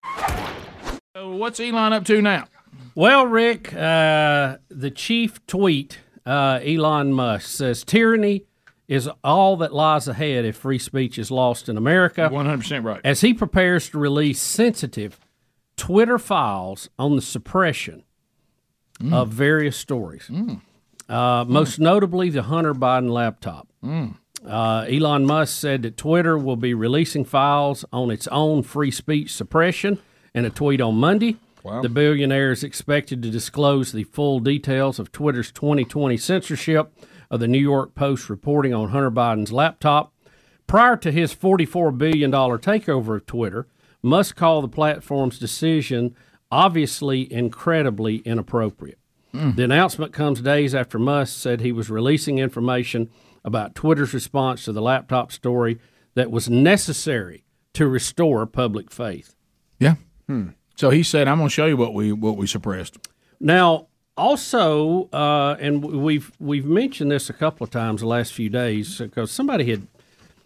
A: So what's Elon up to now?
B: Well, Rick, uh, the chief tweet, uh, Elon Musk says tyranny is all that lies ahead if free speech is lost in America.
A: one hundred percent right.
B: As he prepares to release sensitive Twitter files on the suppression of various stories, uh, most notably the Hunter Biden laptop. Uh, Elon Musk said that Twitter will be releasing files on its own free speech suppression in a tweet on Monday.
A: Wow.
B: The billionaire is expected to disclose the full details of Twitter's twenty twenty censorship of the New York Post reporting on Hunter Biden's laptop. Prior to his forty-four billion dollars takeover of Twitter, Musk called the platform's decision obviously incredibly inappropriate. The announcement comes days after Musk said he was releasing information about Twitter's response to the laptop story that was necessary to restore public faith.
A: Yeah. So he said, "I'm going to show you what we what we suppressed."
B: Now, also, uh, and we've we've mentioned this a couple of times the last few days because somebody had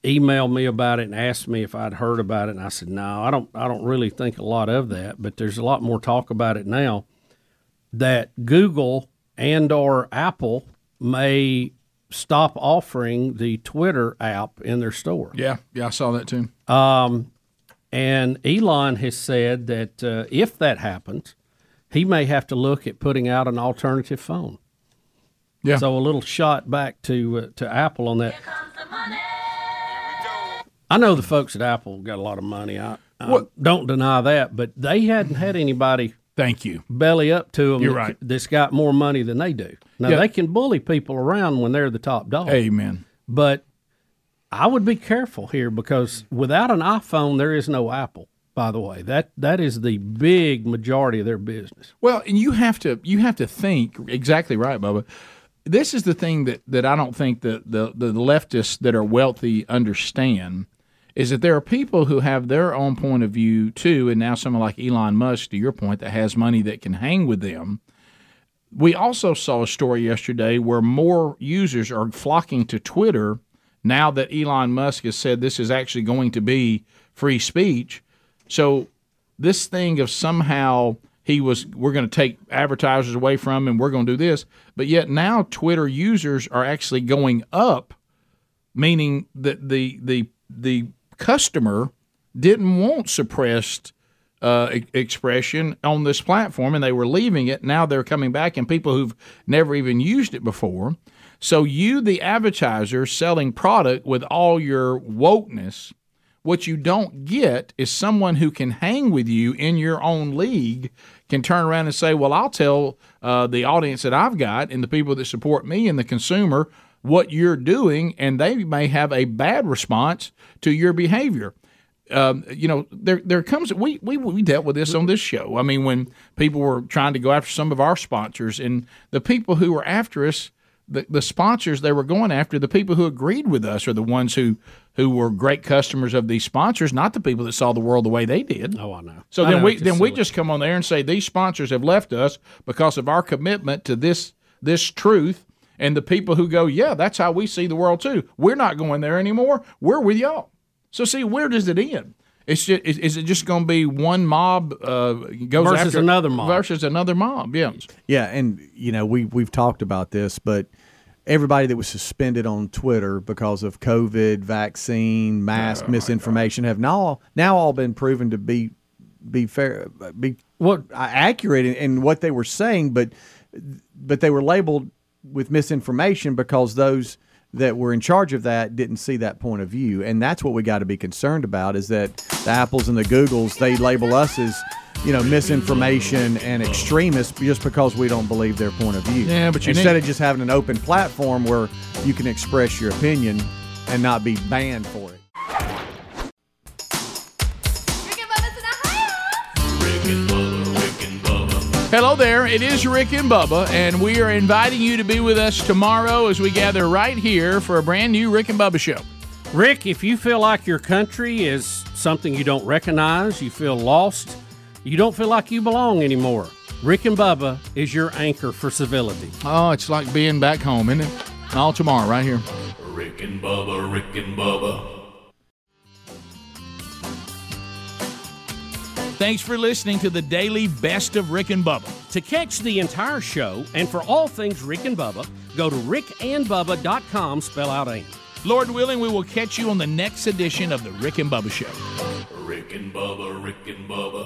B: emailed me about it and asked me if I'd heard about it, and I said no, I don't. I don't really think a lot of that, but there's a lot more talk about it now that Google and or Apple may stop offering the Twitter app in their store.
A: Yeah, yeah, I saw that too.
B: Um, and Elon has said that uh, if that happens, he may have to look at putting out an alternative phone.
A: Yeah.
B: So a little shot back to uh, to Apple on that. I know the folks at Apple got a lot of money. I, I don't deny that, but they hadn't had anybody.
A: Thank you.
B: Belly up to them.
A: You're
B: that,
A: right.
B: That's got more money than they do. Now
A: Yeah.
B: they can bully people around when they're the top dog.
A: Amen.
B: But I would be careful here because without an iPhone, there is no Apple. By the way, that that is the big majority of their business.
A: Well, and you have to you have to think exactly right, Bubba. This is the thing that, that I don't think that the, the leftists that are wealthy understand is that there are people who have their own point of view too, and now someone like Elon Musk, to your point, that has money that can hang with them. We also saw a story yesterday where more users are flocking to Twitter now that Elon Musk has said this is actually going to be free speech. So this thing of somehow he was, we're going to take advertisers away from him and we're going to do this, but yet now Twitter users are actually going up, meaning that the the the customer didn't want suppressed uh, e- expression on this platform, and they were leaving it. Now they're coming back, and people who've never even used it before. So you, the advertiser, selling product with all your wokeness, what you don't get is someone who can hang with you in your own league, can turn around and say, well, I'll tell uh, the audience that I've got and the people that support me and the consumer what you're doing, and they may have a bad response to your behavior. Um, you know, there there comes we, we we dealt with this on this show. I mean, when people were trying to go after some of our sponsors, and the people who were after us, the, the sponsors they were going after, the people who agreed with us are the ones who, who were great customers of these sponsors, not the people that saw the world the way they did.
B: Oh, I know.
A: So
B: I
A: then
B: know,
A: we
B: it's
A: then
B: just
A: we
B: silly.
A: just come on there and say these sponsors have left us because of our commitment to this this truth. And the people who go, yeah, that's how we see the world too. We're not going there anymore. We're with y'all. So see, where does it end? It's just, is, is it just going to be one mob uh, goes
B: Versus
A: after
B: another mob.
A: versus another mob? Yeah.
F: Yeah, and you know we we've talked about this, but everybody that was suspended on Twitter because of COVID, vaccine, mask
A: Oh,
F: misinformation have now now all been proven to be be fair, be
B: what
F: accurate in, in what they were saying, but but they were labeled with misinformation because those that were in charge of that didn't see that point of view, and that's what we got to be concerned about. Is that the Apples and the Googles, they label us as, you know, misinformation and extremists just because we don't believe their point of view.
A: Yeah, but you
F: instead
A: need-
F: of just having an open platform where you can express your opinion and not be banned for it.
A: Hello there. It is Rick and Bubba, and we are inviting you to be with us tomorrow as we gather right here for a brand new Rick and Bubba show.
B: Rick, if you feel like your country is something you don't recognize, you feel lost, you don't feel like you belong anymore, Rick and Bubba is your anchor for civility.
A: Oh, it's like being back home, isn't it? All tomorrow, right here.
C: Rick and Bubba, Rick and Bubba.
A: Thanks for listening to the daily best of Rick and Bubba.
B: To catch the entire show and for all things Rick and Bubba, go to rick and bubba dot com, spell out AIM.
A: Lord willing, we will catch you on the next edition of the Rick and Bubba Show.
C: Rick and Bubba, Rick and Bubba.